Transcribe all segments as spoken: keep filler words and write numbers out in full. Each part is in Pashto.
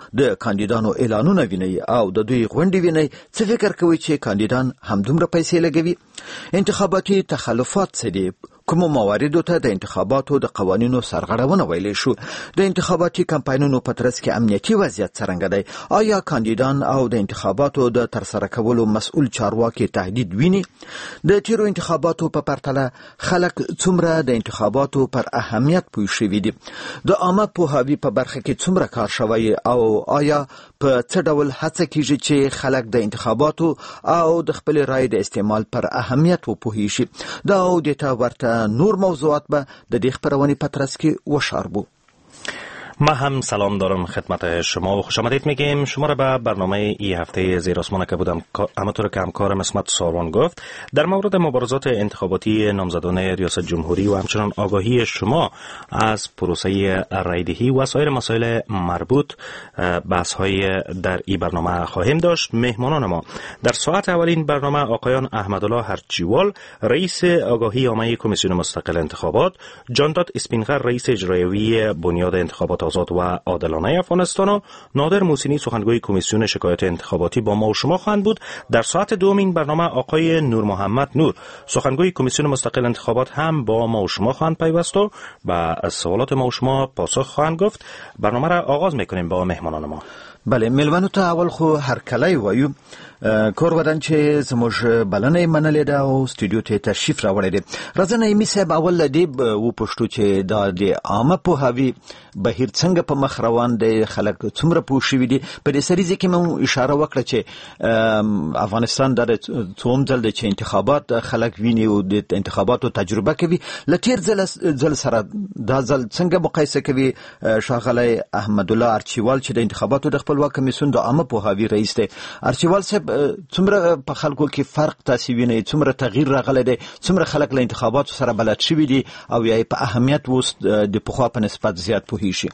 د کاندیدانو اعلانونه ویني او د دوی غونډې ویني، څه فکر کوي چې کاندیدان همدومره پیسې لګوي؟ انتخاباتي تخلفات څه دي؟ کومو مواردو ته د انتخاباتو د قوانینو سرغړونه ویلی شو؟ د انتخاباتي کمپاینونو په ترڅ کې امنیتي وضعیت څرنګه دی؟ آیا کاندیدان او د انتخاباتو د ترسره کولو مسؤل چارواکي تهدید ویني؟ د تیرو انتخاباتو په پرتله خلک څومره د انتخاباتو پر اهمیت پوه شوي دي؟ د عامه پوهاوي په برخه کې څومره کار شوی او آیا په څه ډول هڅه کیږي چې خلک د انتخاباتو او د خپل رای د استعمال پر اهمیت وپوهیږي؟ دا او د تا ورته نور موضوعات به د دې خبرونې په ترڅ کې وشاربو. ما هم سلام دارم خدمت شما و خوش آمدید میگیم شما را به برنامه ای هفته زیر آسمان که بودم همونطور که همکارم اسمت ساروان گفت در مورد مبارزات انتخاباتی نامزدان ریاست جمهوری و همچنان آگاهی شما از پروسه رایدهی و سایر مسائل مربوط بحث های در این برنامه خواهیم داشت. مهمانان ما در ساعت اولین برنامه آقایان احمدالله هرچیوال رئیس آگاهی عامه کمیسیون مستقل انتخابات، جانداد اسپینغر رئیس اجرایی بنیاد انتخابات آزاد و عادلانه افغانستان و نادر موسینی سخنگوی کمیسیون شکایات انتخاباتی با ما و شما خواهند بود. در ساعت دومین برنامه آقای نور محمد نور سخنگوی کمیسیون مستقل انتخابات هم با ما و شما خواهند پیوست و به سوالات ما و شما پاسخ خواهند گفت. برنامه را آغاز میکنیم با مهمانان ما. بله، ملوانو ته اول خو هر کله وایو کور ودان چې زموږ بلنه منلې ده او استودیو ته تشریف راوړی دی. راځنه ایمي صاحب اول دې و پښتو چې دا د عامه پوهاوي بهیر څنګه په مخ روان دی، خلک څومره پوه شوي دي؟ په دې سریزه کې مو اشاره وکړه چې افغانستان د څوم ځل د چې انتخابات خلک ویني او د انتخاباتو تجربه کوي. لتیر ځل ځل سره دا ځل څنګه مقایسه کوي ښاغلی احمدالله ارچیوال چې د انتخاباتو د خپلواک کمیسیون د عامه پوهاوي رئیس دی؟ ارچیوال صاحب څومره په خلکو کې فرق تاسو وینئ؟ څومره تغییر راغلی دی؟ څومره خلک له انتخاباتو سره بلد شوي دي او یا په اهمیت اوس د پخوا په نسبت زیات پوهیږي؟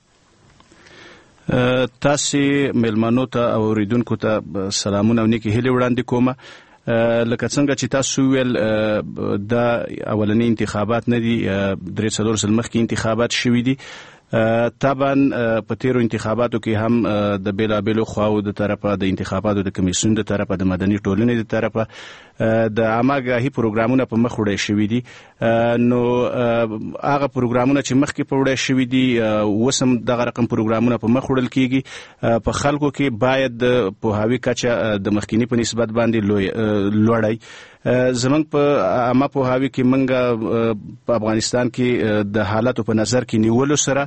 تاسو ملمنو ته او اوریدونکو ته سلامونه او نیکی هیلې وړاندې کوم. لکه څنګه چې تاسو ویل دا اولنی انتخابات نه دي، درې څلور سال مخکې انتخابات شوي دي. طبعا په تیرو انتخاباتو کې هم د بیلابیلو خواو د طرفه د انتخاباتو د کمیسیون د طرفه د مدني ټولنې د طرفه د عامه‌ګاهي پروګرامونه په مخ وړي شوي دي. نو هغه پروګرامونه چې مخکې په وړي شوي دي وسم دغه رقم پروګرامونه په مخ وړل کیږي. په خلکو کې باید د پوهاوي کچه د مخکینی په نسبت باندې لوړی. زمنګ په عامه پوهاوي کې منګه په افغانستان کې د حالاتو په نظر کې نیولو سره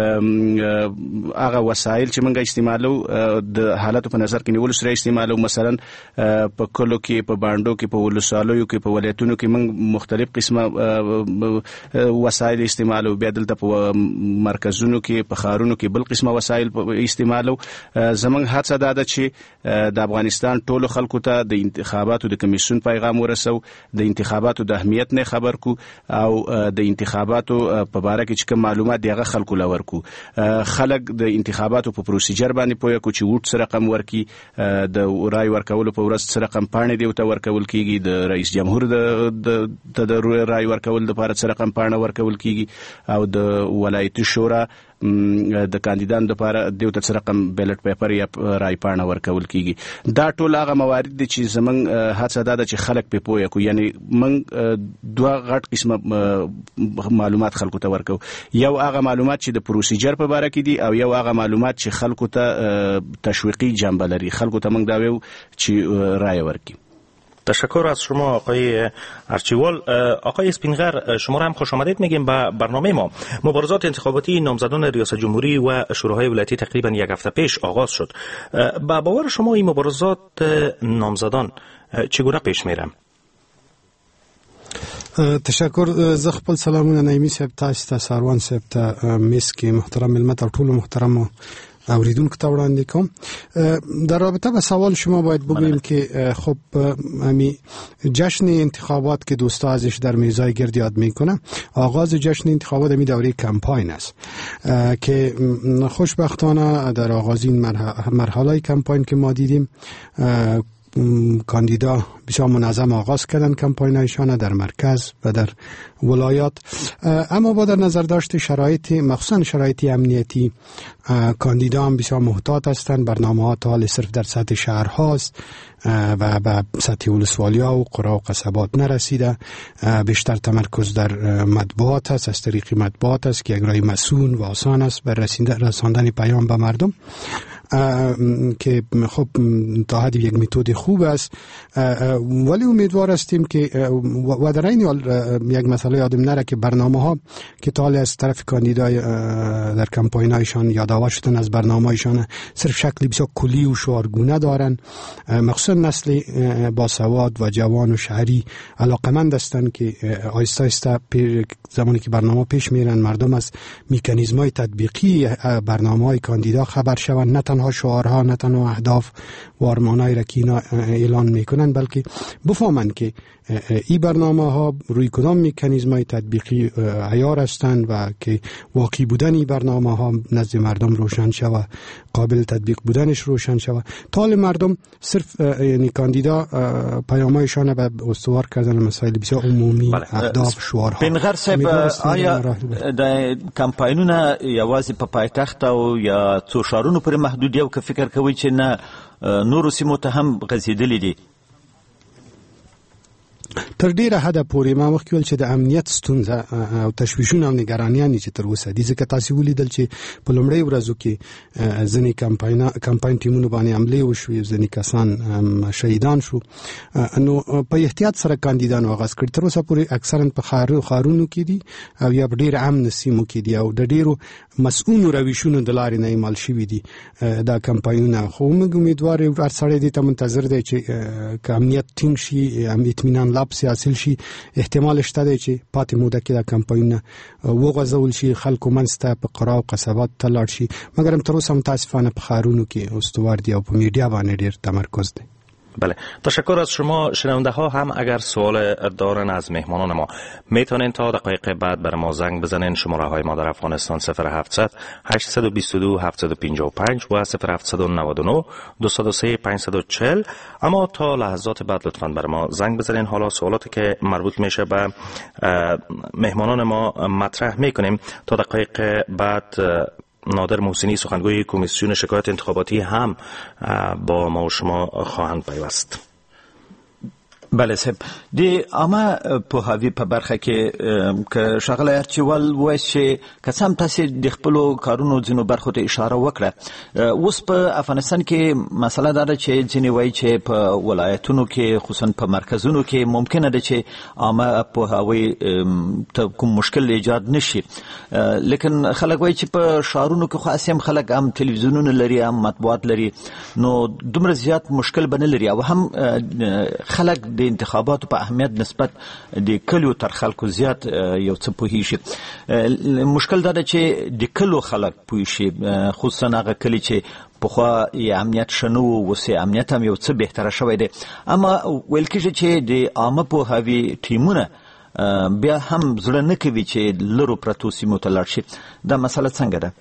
هغه وسایل چې منګه استعمالو د حالاتو په نظر کې نیولو سره استعمالو. مثلا په کلو کې، په باندو کې، په ولسوالیو کې، په ولایتونو کې منګ مختلف قسمه وسایل استعمالو. بیا دلته په مرکزونو کې، په ښارونو کې بل قسمه وسایل استعمالو. زمنګ هڅه دا ده چې د افغانستان ټولو خلکو ته د انتخاباتو د کمیسیون پیغام ورسو، د انتخاباتو د اهمیت نه خبر کو او د انتخاباتو په اړه کې چې کوم معلومات دی هغه خلکو لور کو. خلک د انتخاباتو په پروسیجر باندې پوهه کو چې ووټ سره رقم ورکی، د رای ورکولو په ورځ سره رقم پاڼې دی او ته ورکول کیږي، د رئیس جمهور د د رای ورکول د لپاره سره رقم پاڼه ورکول کیږي او د ولایتي شورا د کاندیدان لپاره دیو ته رقم بیلټ پیپر یا رای پاڼه ورکول کیږي. دا ټول هغه موارد دي چې زمنګ هڅه ده چې خلک په پوهه کو، یعنی من دوه غټ قسمه معلومات خلکو ته ورکو. یو هغه معلومات چې د پروسیجر په اړه کې دي او یو هغه معلومات چې خلکو ته تشویقی جنبه لري، خلکو ته موږ دا ویو چې رای ورکړي. تشکر از شما آقای ارچیوال. آقای اسپینغر شما را هم خوش آمدید میگیم به برنامه ما. مبارزات انتخاباتی نامزدان ریاست جمهوری و شوراهای ولایتی تقریبا یک هفته پیش آغاز شد. با باور شما این مبارزات نامزدان چگونه پیش میره؟ تشکر. زه خپل سلامونه نایمی صاحب، تاسو ته، ساروان صاحب ته، مسکی محترم ملت او ټول محترم اوریدونکو ته وړاندې کوم. در رابطه با سوال شما باید بگوییم که خب امی جشن انتخابات که دوستا ازش در میزای گرد یاد میکنه، آغاز جشن انتخابات امی دوره کمپاین است که خوشبختانه در آغازین مرحله کمپاین که ما دیدیم کاندیدا بسیار منظم آغاز کردن کمپاینایشان در مرکز و در ولایات. اما با در نظر داشت شرایط مخصوصا شرایط امنیتی کاندیدا هم بسیار محتاط هستند. برنامه ها تا حال صرف در سطح شهر هاست و به سطح ولسوالی ها و قرا و قصبات نرسیده. بیشتر تمرکز در مطبوعات است، از طریق مطبوعات است که یک راه مسئول و آسان است بر رساندن پیام به مردم که خب تا حدی یک متد خوب است. ولی امیدوار هستیم که و در این حال یک مسئله یادم نره که برنامه ها که تا حال از طرف کاندیدای در کمپاینایشان یادآور شدن از برنامه هایشان صرف شکلی بسیار کلی و شعارگونه دارن. مخصوصا نسل باسواد و جوان و شهری علاقمند هستند که آهسته آهسته زمانی که برنامه پیش میرن مردم از مکانیزم‌های تطبیقی برنامه‌های کاندیدا خبر شوند، نه تنها شعارها، نه تنها اهداف و آرمان‌های را که اینا اعلان میکنن، بلکه بفهمند که این برنامه ها روی کدام مکانیزم‌های تطبیقی عیار هستند و که واقعی بودن این برنامه ها نزد مردم روشن شود، قابل تطبیق بودنش روشن شود. تا حال مردم صرف یعنی کاندیدا پیام‌هایشان به استوار کردن مسائل بسیار عمومی، اهداف، شعارها. بنغر صاحب آیا د کمپاینونه یوازې په پایتخت او یا څو ښارونو پورې محدود یو که فکر کوي چې نه نورو سیمو ته هم غځېدلي دي؟ تر ډیره حد پورې ما مخکې ویل چې د امنیت ستونزه او تشویشونه او نگرانیان چې تر اوسه دي، ځکه تاسو ولیدل چې په لومړۍ ورځو کې ځینې کمپاین کمپاین ټیمونو باندې حملې وشوې، ځینې کسان شهیدان شو. نو په احتیاط سره کاندیدانو آغاز کړي. تر اوسه پورې اکثرا په ښارونو خارونو کې دي او یا ډیر امن سیمو کې دي او د ډیرو مسؤونو رویشونو د لارې نه ایمال شوي دي دا کمپاینونه. خو موږ امیدوار یو هر سړی دې ته منتظر دی چې که امنیت ټینګ شي، اطمینان لابسي حاصل شي، احتمال شته دی چې پاتې موده کې دا کمپاینونه وغځول شي، خلکو منځ ته په قرا او قصبات ته لاړ شي. مګر هم تر اوسه متاسفانه په ښارونو کې استوار دي او په میډیا باندې ډیر تمرکز دی. بله، تشکر از شما. شنونده ها هم اگر سوال دارن از مهمانان ما میتونین تا دقایق بعد بر ما زنگ بزنین. شماره های ما در افغانستان صفر هفتصد هشتصد و بیست و دو هفتصد و پنجاه و پنج و صفر هفتصد و نود و نه دویست و سه پانصد و چهل. اما تا لحظات بعد لطفاً بر ما زنگ بزنین. حالا سوالاتی که مربوط میشه به مهمانان ما مطرح میکنیم. تا دقایق بعد نادر محسنی سخنگوی کمیسیون شکایت انتخاباتی هم با ما و شما خواهند پیوست. بله صاحب، د عامه پوهاوي په برخه کې که ښاغلی ارچیوال وایي چې که څه هم تاسې د خپلو کارونو ځینو برخو ته اشاره وکړه، اوس په افغانستان کې مسله دا ده چې ځینې وایي چې په ولایتونو کې خصوصا په مرکزونو کې ممکنه ده چې عامه پوهاوي ته کوم مشکل ایجاد نشي، لیکن خلک وایي چې په ښارونو کې خو هسې هم خلک هم تلویزیونونه لري، هم مطبوعات لري، نو دومره زیات مشکل به نه لري او هم خلک د انتخاباتو په اهمیت نسبت د کلیو تر خلکو زیات یو څه پوهیږي. مشکل دا ده چې د کلو خلک پوه شي، خصوصا هغه کلی چې پخوا یې امنیت ښه نه و، اوس یې امنیت هم یو څه بهتره شوی دی. اما ویل کېږي چې د عامه پوهاوي ټیمونه بیا هم زړه نه کوي چې لرو پرتو سیمو ته لاړ شي. دا مسله څنګه ده؟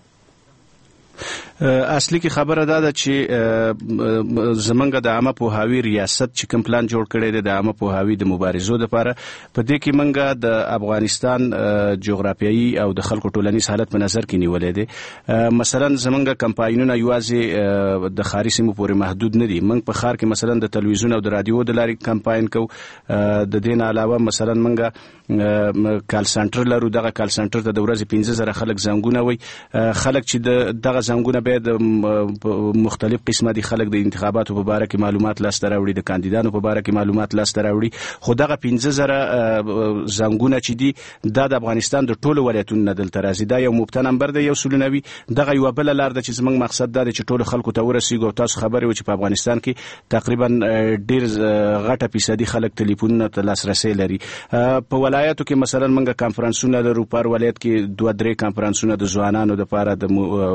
اصلي کې خبره دا ده چې زمونږ د عامه پوهاوي ریاست چې کوم پلان جوړ کړی دی د عامه پوهاوي د مبارزو لپاره، په دې کې مونږ د افغانستان جغرافیایي او د خلکو ټولنیز حالت په نظر کې نیولې دي. مثلا زمونږ کمپاینونه یوازې د ښاري سیمو پورې محدود نه دي. مونږ په ښار کې مثلا د تلویزیون او د رادیو د لارې کمپاین کوو. د دې نه علاوه مثلا مونږ کال سنټر لرو. دغه کال سنټر ته د ورځې پنځه زره خلک زنګونه وي. خلک چې دغه زنګونه به د مختلف قسمه دي خلک د انتخاباتو په باره کې معلومات لاسته راوړي، د کاندیدانو په باره کې معلومات لاسته راوړي. خو دغه پنځه زره زنګونه چې دي دا د افغانستان د ټولو ولایتونو نه دلته راځي. دا یو مبتدا نمبر دی، یو سلونوي. دغه یو بل لار ده چې زموږ مقصد دا دی چې ټولو خلکو ته ورسیږو. او تاسو خبرې و چې په افغانستان کې تقریبا ډیر غټه فیصدي خلک ټلیفونونو ته لاسرسي لري. په ولایتو کې مثلا موږ کانفرنسونه لرو. پر ولایت کې دوه درې کانفرنسونه د ځوانانو لپاره، د علماو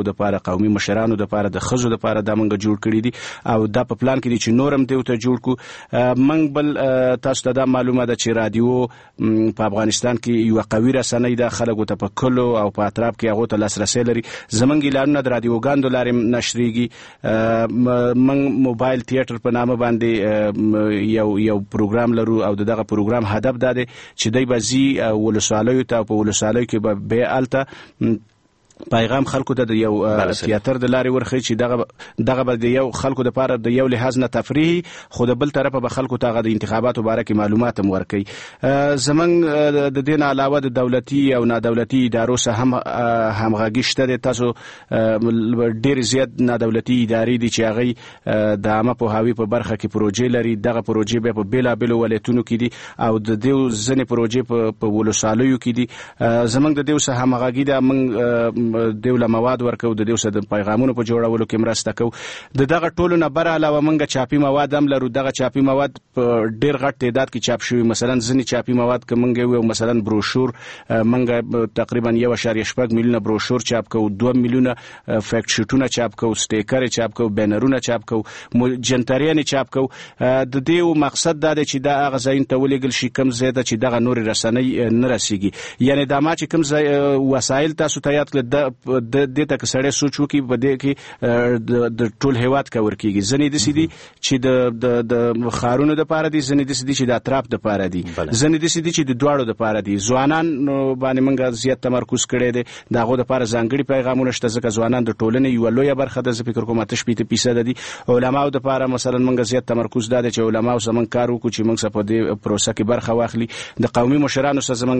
علماو د لپاره قومي مشرانو د لپاره د خزو د لپاره د منګه جوړ کړی دي او دا په پلان کې دي چې نورم دیو ته جوړ کو. منګ بل تاسو ته دا معلومه ده چې رادیو په افغانستان کې یو قوي رسنۍ ده، خلکو ته په کلو او په اطراف کې هغه ته لاسرسي لري. زمونږ اعلانونه د رادیوګانو لارې نشریږي. من موبایل تیاتر په نامه باندې یو یو پروګرام لرو او دغه پروګرام هدف دا دی چې دای بزی ولسوالیو ته په ولسوالیو کې به به الته پیغام خلکو ته د یو تیاتر د لارې ورخی چې دغه دغه به د یو خلکو د لپاره د یو لحاظ نه تفریحي، خو د بل طرفه به خلکو ته د انتخاباتو باره کې معلومات هم ورکوي. زمونږ د دې نه علاوه د دولتي او نادولتي ادارو سره هم همغږي شته دی. تاسو ډېر زیات نادولتي ادارې دي چې هغوی د عامه پوهاوي په برخه کې پروژې لري. دغه پروژې بیا په بېلابېلو ولایتونو کې دي او د دې ځینې پروژې په ولسوالیو کې دي. زمونږ د دې سره همغږي ده. موږ دیوله مواد ورکو، د دیو سره د پیغامونو په جوړولو کې مرسته کوو. د دغه ټولو نه بر علاوه موږ چاپی مواد هم لرو. دغه چاپی مواد په ډیر غټ تعداد کې چاپ شوی. مثلا ځینې چاپی مواد که موږ یو مثلا بروشور موږ تقریبا یو اشاریه شپږ میلیونه بروشور چاپ کوو، دوه میلیونه فیکټ شیټونه چاپ کوو، سټیکر چاپ کوو، بینرونه چاپ کوو، جنتریان چاپ کوو. د دې مقصد دا دی چې دا هغه ځای ته ولېږل شي کوم ځای ته چې دغه نور رسنۍ نه رسیږي. یعنی دا ما چې کوم وسایل تاسو ته یاد کړل د دې ته سړی سوچ وکړي په دې کې د ټول هیواد کور کېږي. ځینې داسې دي چې د د ښارونو دپاره دي، ځینې داسې دي چې د اطراف دپاره دي، ځینې داسې دي چې د دواړو دپاره دي. ځوانان باندې موږ زیات تمرکز کړی دی. د هغو دپاره ځانګړي پیغامونه شته ځکه ځوانان د ټولنې یوه لویه برخه ده. زه فکر کوم اته شپېته فیصده دي. علماو دپاره مثلا موږ زیات تمرکز دا دی چې علماو زموږ کار وکړو چې موږ په دې پروسه کې برخه واخلي. د قومي مشرانو سره زموږ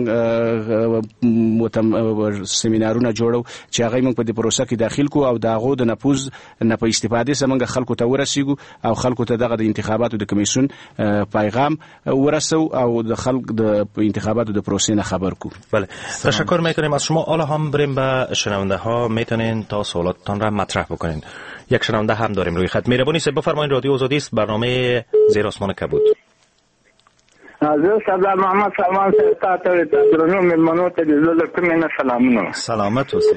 سیمینارونه جوړو چې هغه موږ په دې پروسه کې داخل کو او د هغو د نفوذ نه په استفادې سره موږ خلکو ته ورسیږو او خلکو ته دغه د انتخاباتو د کمیسیون پیغام ورسو او د خلک د انتخاباتو د پروسې نه خبر کو. بله، تشکر میکنیم از شما. حالا هم بریم به شنونده ها. میتونین تا سوالاتتان را مطرح بکنین. یک شنونده هم داریم روی خط. مهربانی صاحب بفرمایید. رادیو آزادی است، برنامه زیر آسمان کبود. زه سردار محمد سلمان صاحب ته ته درنو مېلمنو ته د زړه کومې نه سلامونه. سلامت اوسئ.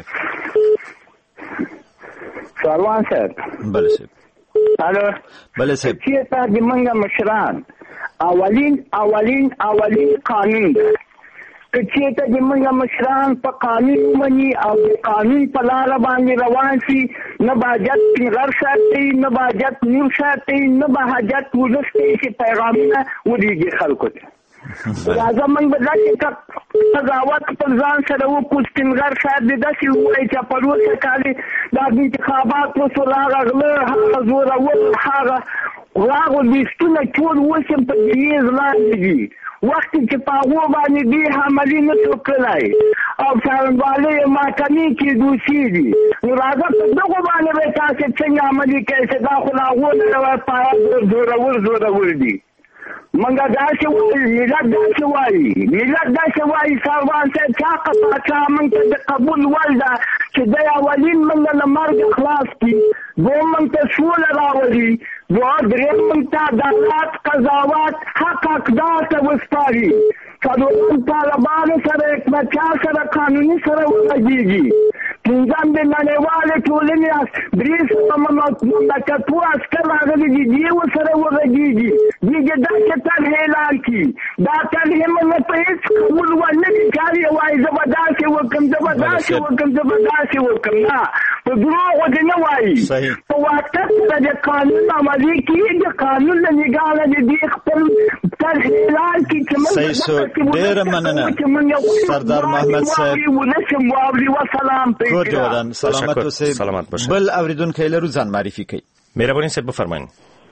سلمان صاحب. بله صاحب. الو. بله صاحب. چې تا د منګه مشران اولین اولین اولین قانون ده. که چې ته د منګه مشران په قانون ومني او د قانون په لاره باندې روان شي، نه به حاجت پنغر ساتي، نه به حاجت نور ساتي، نه به حاجت ولس ته چې پیغامونه ولېږي خلکو ته. راځه موږ به داسې قضاوت خپل ځان سره وکړو. سپینغر صاحب دې داسې ووایي چې پروسه کالي دا د انتخابات وسو راغه غله هغه زورول هغه راغو لیستونه ټول اوس هم په دریز لاندې دي. وخت چې په هغو باندې دې عملي نه شو کړی او څارنوالۍ محکمې کې دوشي دي. نو راځه په دغو باندې به تاسې څنګه عملي کوئ چې دا خو له هغو نه زورور زورور دي. منګه داسې وایي، ملت داسې وایي، ملت داسې وایي سروان صاحب چې حقه پاچا موږ ته د قبول وړ ده چې دی اولین موږ له مرګه خلاص کړي، دویم موږ ته سوله راولي، دریم موږ ته عدالت قضاوت حق اقدار ته وسپاري، څلورم طالبانو سره اقتدار سره قانوني سره وغږېږي، پنځم د نړیوالې ټولنې درې سوه مملکتو عسکر راغلي دي، دې ورسره وغږېږي، دې دې داسې طرح اعلان کړي. دا طرحې موږ په هېڅ قبول ونه کړي. کار یې وایي زه به داسې وکړم، زه به داسې وکړم، زه به داسې وکړم. نه، په دروغو دې نه وایي. په واقعیت سره د قانون عملي کېږي. قانون له نګاه نه دې خپل طرح اعلان کړي چې موږ ډېره مننه سردار محمد صاحب. ولسم واوري وسلام. کور دې ودان. سلامت اوسئ. سلامت باشه. بل اوریدونکی لرو، ځان معرفي کړئ. مهرباني صاحب بفرمایئ.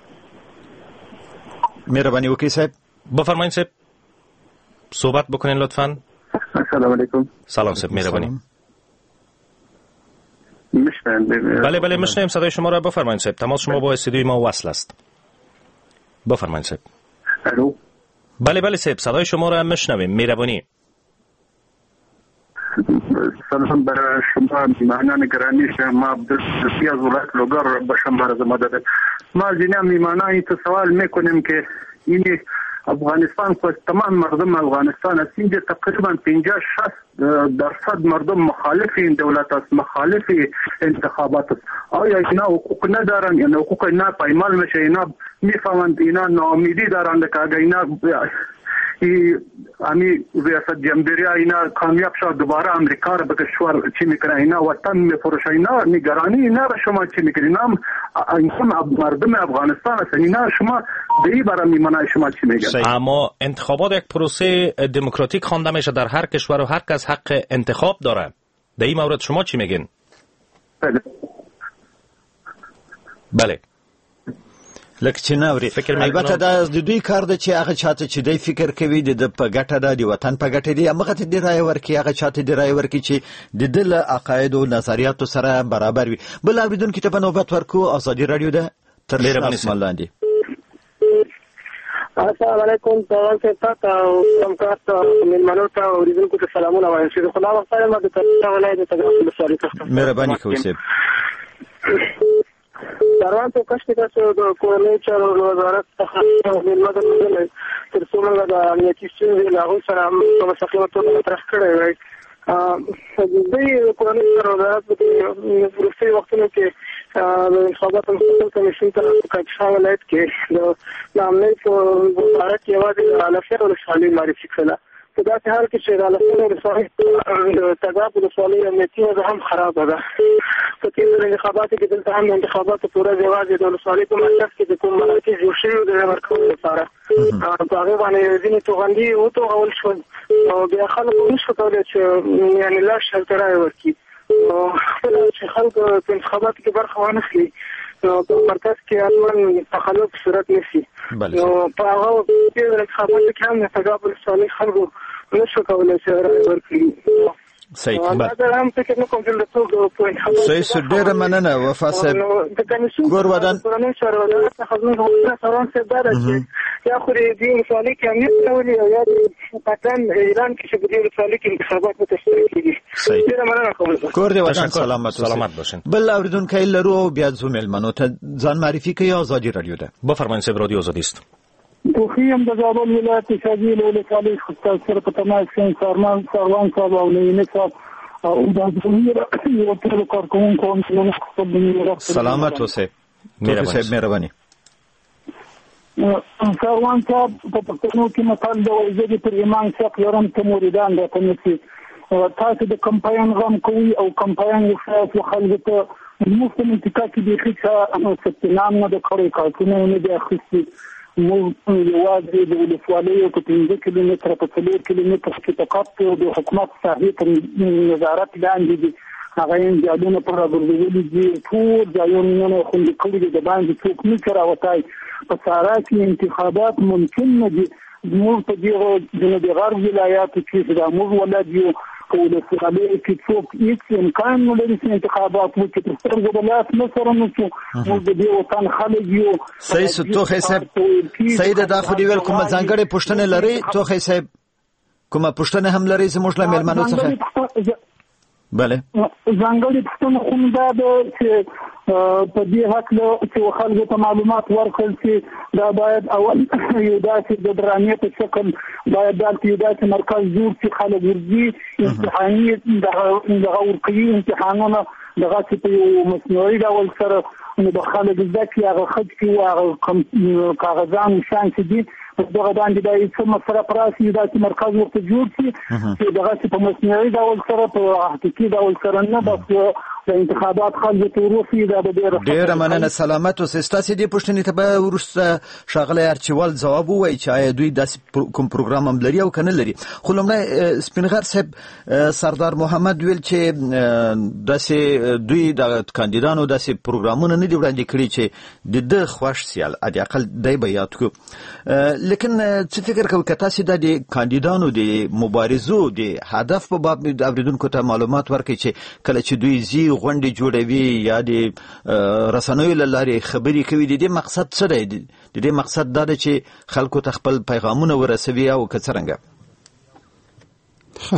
مهرباني وکړئ صاحب. بفرمایئ صاحب. صحبت بکنین لطفاً. السلام علیکم. سلام صاحب، مهربانی. میشنوید؟ بله بله میشنویم صدای شما را. بفرمایید صاحب. تماس شما با استودیوی ما وصل است. بفرمایید صاحب. الو. بله بله صاحب، صدای شما را میشنویم. مهربانی. سلام برای شما میهمانان گرامی. ما عبدالرزاق از ولایت لوگر به شما عرض مدد. ما از این میهمانان سوال میکنیم که این افغانستان کو تمام مردم افغانستان است، اینجا تقریبا پنجاه شصت درصد مردم مخالف این دولت است، مخالف انتخابات است. آیا اینا حقوق ندارن؟ یعنی حقوق اینا پایمال میشه؟ اینا میفهمند اینا ناامیدی دارند که اگر اینا امی ریاست جمهوری اینا کامیاب شد دوباره امریکا را به کشور چی میکنه، اینا وطن میفروشه، اینا نگرانی اینا را شما چی میکنید؟ اینا اینا مردم افغانستان است، اینا شما به این برای میمانه شما چی میگید؟ اما انتخابات یک پروسه دموکراتیک خوانده میشه در هر کشور و هر کس حق انتخاب داره. در این مورد شما چی میگین؟ بله بله لکه چې ناوري البته دا د دوی کار ده چې هغه چاته چې دوی فکر کوي د په ګټه ده، د وطن په ګټه دي، هغه ته د رای ورکړي، هغه چاته د رای ورکړي چې د ده له عقایدو او نظریاتو سره برابر وي. بل اورېدونکي ته به نوبت ورکړو. ازادي راډیو ده تر اسمان لاندې. السلام علیکم تاسو ته تاسو همکار ته مېلمنو ته اورېدونکو ته سلامونه وایم. چې خدا وکړي ما د تاسو ولایت ته د سوالي تاسو مهرباني کوئ. سروان ته کښ کې تاسو د کورنۍ چارو وزارت څخه مېلمه درلودل تر څو موږ د امنیتي ستونزې له هغوی سره په مستقیمه توګه مطرح کړی وی. دوی کورنۍ چارو وزارت په وروستیو وختونو کې د انتخاباتو مستقل کمیسیون ته په کاپیسا ولایت کې د امنیت په باره کې یوازې علفیه ولسوالۍ معرفي کړله. په داسې حال کې چې د علفیه ولسوالۍ د تګاب ولسوالۍ امنیتي وضع هم خرابه ده. په تېرو انتخاباتو کې دلته هم انتخاباتو په ورځ یوازې د ولسوالۍ په مرکز کې د کوم مراکز جوړ شوي د ورکولو لپاره په هغې باندې ځینې توغندي وتوغول شول او بیا خلکو نشو کولی چې یعنې لاس شرطه رایې ورکړي. خپله چې خلک په انتخاباتو کې برخه وانخلي نو په مرکز کې اړوند تخلف په صورت نیسي. نو په هغه تېرو انتخاباتو کې هم د تګاب ولسوالۍ خلکو نشو کولی چې رایې ورکړي. صحیح دا هم فکر نه کوم چې د ټولو په انتخاباتو صحیح ډېره مننه وفا صاحب. ګور ودان کورنۍ چارو وزارت څخه زموږ حکومت سروان صاحب دا ده چې یا خو د دې ولسوالۍ کې امنیت راولي او یا د پاکستان ایران کې چې په دې ولسوالۍ کې انتخابات متشکل کېږي. ډېره مننه کوم. کور دې ودان سلامت سلامت باشین. بل اورېدونکی لرو بیا زو مېلمنو ته ځان معرفي کوي. ازادي راډیو ده. بفرمایئ صاحب، رادیو آزادی است. دوخیم د زابل ولایت شاجیل ولسوالۍ خصوصا سره په تماس کې سارمان سروان صاحب او نینه صاحب او د یو ټول کارکونکو هم خپل سلامت اوسئ. مهرباني. سروان صاحب په پښتنو کې مثال د وزیر پر ایمان څخه لرم ته مریدان د تنسي تاسو د کمپاین غم کوي او کمپاین یو خاص خلک ته مفت منطقه کې د خصه ستنام نه د کړي کارونه نه د اخیستي مو یوازې د ولسوالۍ په پنځه کیلومتره په څلور کیلومتره کې تقاطع د حکومت صاحب نظارت لاندې دي. هغه یې ځایونه پر راګرځولي دي، ټول ځایونه خوندي کړي دي، د باندې څوک نه راوتای. په سارا کې انتخابات ممکن نه دي. موږ په دې جنوب غرب ولایاتو کې د موږ ولادت یو په ولسوالۍ کې څوک هیڅ امکان نه لري چې انتخابات وکړي. تر څو د لاس نه سره نو موږ د دې وطن خلک یو. صحیح ستوخه صاحب سید دا خو دی ویل کوم ځانګړې پوښتنه لري توخه صاحب کومه پوښتنه هم لري زموږ له مېلمنو څخه؟ بله ځانګړې پوښتنه کوم دا ده چې په دې حق چې خلکو ته معلومات ورکړل چې دا باید اول یو داسې د درانیې په شکل باید دلته یو داسې مرکز جوړ چې خلک ورځي امتحاني دغه ورکوي امتحانونه دغه چې په یو مصنوعي ډول سره نو د خلک زده کړي هغه خط کې هغه کاغذان شان چې دي دغه باندې دا یو مسله پراسي دا چې مرکز ورته جوړ شي چې دغه چې په مصنوعي ډول سره په حقیقي ډول سره نه بس د انتخابات خلک ته ورسي دا به ډېره مننه. سلامت اوسئ. ستاسې دې پوښتنې ته به وروسته ښاغلی ارچیوال ځواب ووایي چې آیا دوی داسې کوم پروګرام هم لري او که نه لري. خو لومړی سپینغر صاحب سردار محمد ویل چې داسې دوی د کاندیدانو داسې پروګرامونه نه دي وړاندې کړي چې د ده خوښ سیال حد اقل دی به یاد کړو. لیکن څه فکر کوئ که تاسې دا د کاندیدانو د مبارزو د هدف په باب اورېدونکو ته معلومات ورکړئ چې کله چې دوی ځي غونډې جوړوي یا د رسنیو له لارې خبرې کوي د دې مقصد څه دی؟ د دې مقصد دا دی چې خلکو ته خپل پیغامونه ورسوي او که څرنګه؟ ها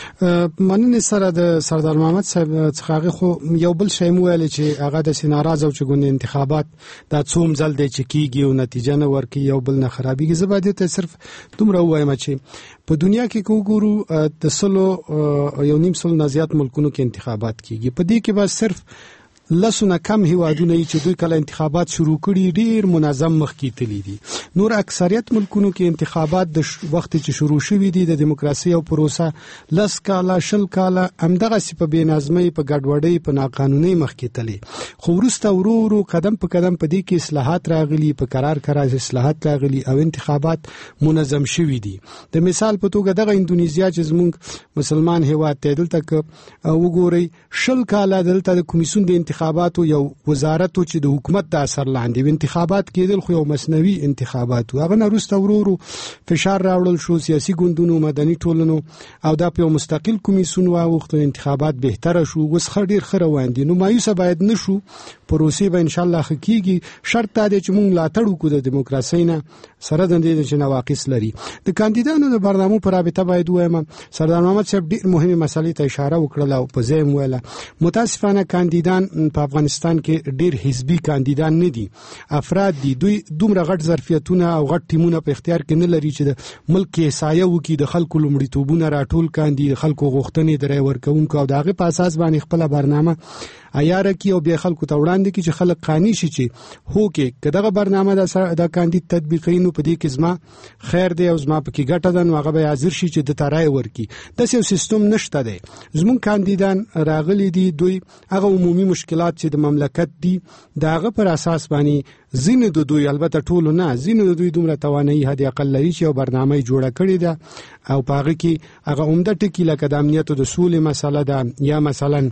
مننه سره د سردار محمد صاحب څخه خو یو بل شی مو ویل چې هغه د سیناراز او چګون انتخابات د څوم ځل د چکیږي او نتیجه نه ورکي یو بل نه خرابېږي. زباده ته صرف دومره وایم چې په دنیا کې کوګورو د سلو یو نیم سل نه زیات ملکونو کې انتخابات کیږي. په دې کې به صرف لسونه کم هیوادونه چې دوی کله انتخابات شروع کړي ډیر منظم مخ کې تللی دي. نور اکثریت ملکونو کې انتخابات د وخت چې شروع شوي دي د دیموکراسي او پروسه لس کاله شل کاله همدغه سی په بېنظمۍ په ګډوډۍ په ناقانونۍ مخ کې تللی. خو وروسته ورو ورو قدم په قدم په دې کې اصلاحات راغلي، په قرار قرار اصلاحات راغلي او انتخابات منظم شوي دي. د مثال په توګه دغه اندونیزیا چې زموږ مسلمان هیواد ته دلته وګورئ شل کاله دلته د کمیسیون د انتخاباتو یو وزارت چې د حکومت د اثر لاندې انتخابات کېدل خو یو مسنوي انتخابات هغه نه وروسته ورو فشار راوړل شو سیاسي ګوندونو مدني ټولنو او دا په مستقل کمیسیون واوخته انتخابات بهتره شو. اوس خډیر خره واندي نو مایوسه باید نشو پروسې به ان شاء الله حقيقي شرط دا چې موږ لا تړو کو د دیموکراسي نه سره د دې چې نواقص لري. د کاندیدانو د برنامو پر رابطه باید وایم سردار محمد صاحب ډېر مهمه مسلې ته اشاره وکړه او په ځای مولا متاسفانه کاندیدان په افغانستان کې ډېر حزبي کاندیدان نه دي. افراد دي دوی دومره غټ ظرفیتونه او غټ ټیمونه په اختیار کې نه لري چې د ملک حسایه وکړي د خلکو لومړیتوبونه راټول کاندي د خلکو غوښتنې درې ورکوونکو او دغه په اساس باندې خپل برنامه عیار کی او بیا خلکو ته وړاندې کی چې خلک قانع شي چې هو کې کداغه برنامه د کاندید تطبیقینو په دې کې زما خیر دی او زما په کې ګټه ده نو هغه به حاضر شي چې د ترای ورکی. د یو سیستم نشته دی. زمون کاندیدان راغلي دي دوی هغه عمومي مشکلات چې د مملکت دي داغه پر اساس باندې زینه د دوی البته ټول نه زینه د دوی دومره توانایي هدي اقل لري چې یو برنامه جوړه کړی ده او پاغه کې هغه عمده ټکی لکه د امنیت او د سولې مسله ده یا مثلا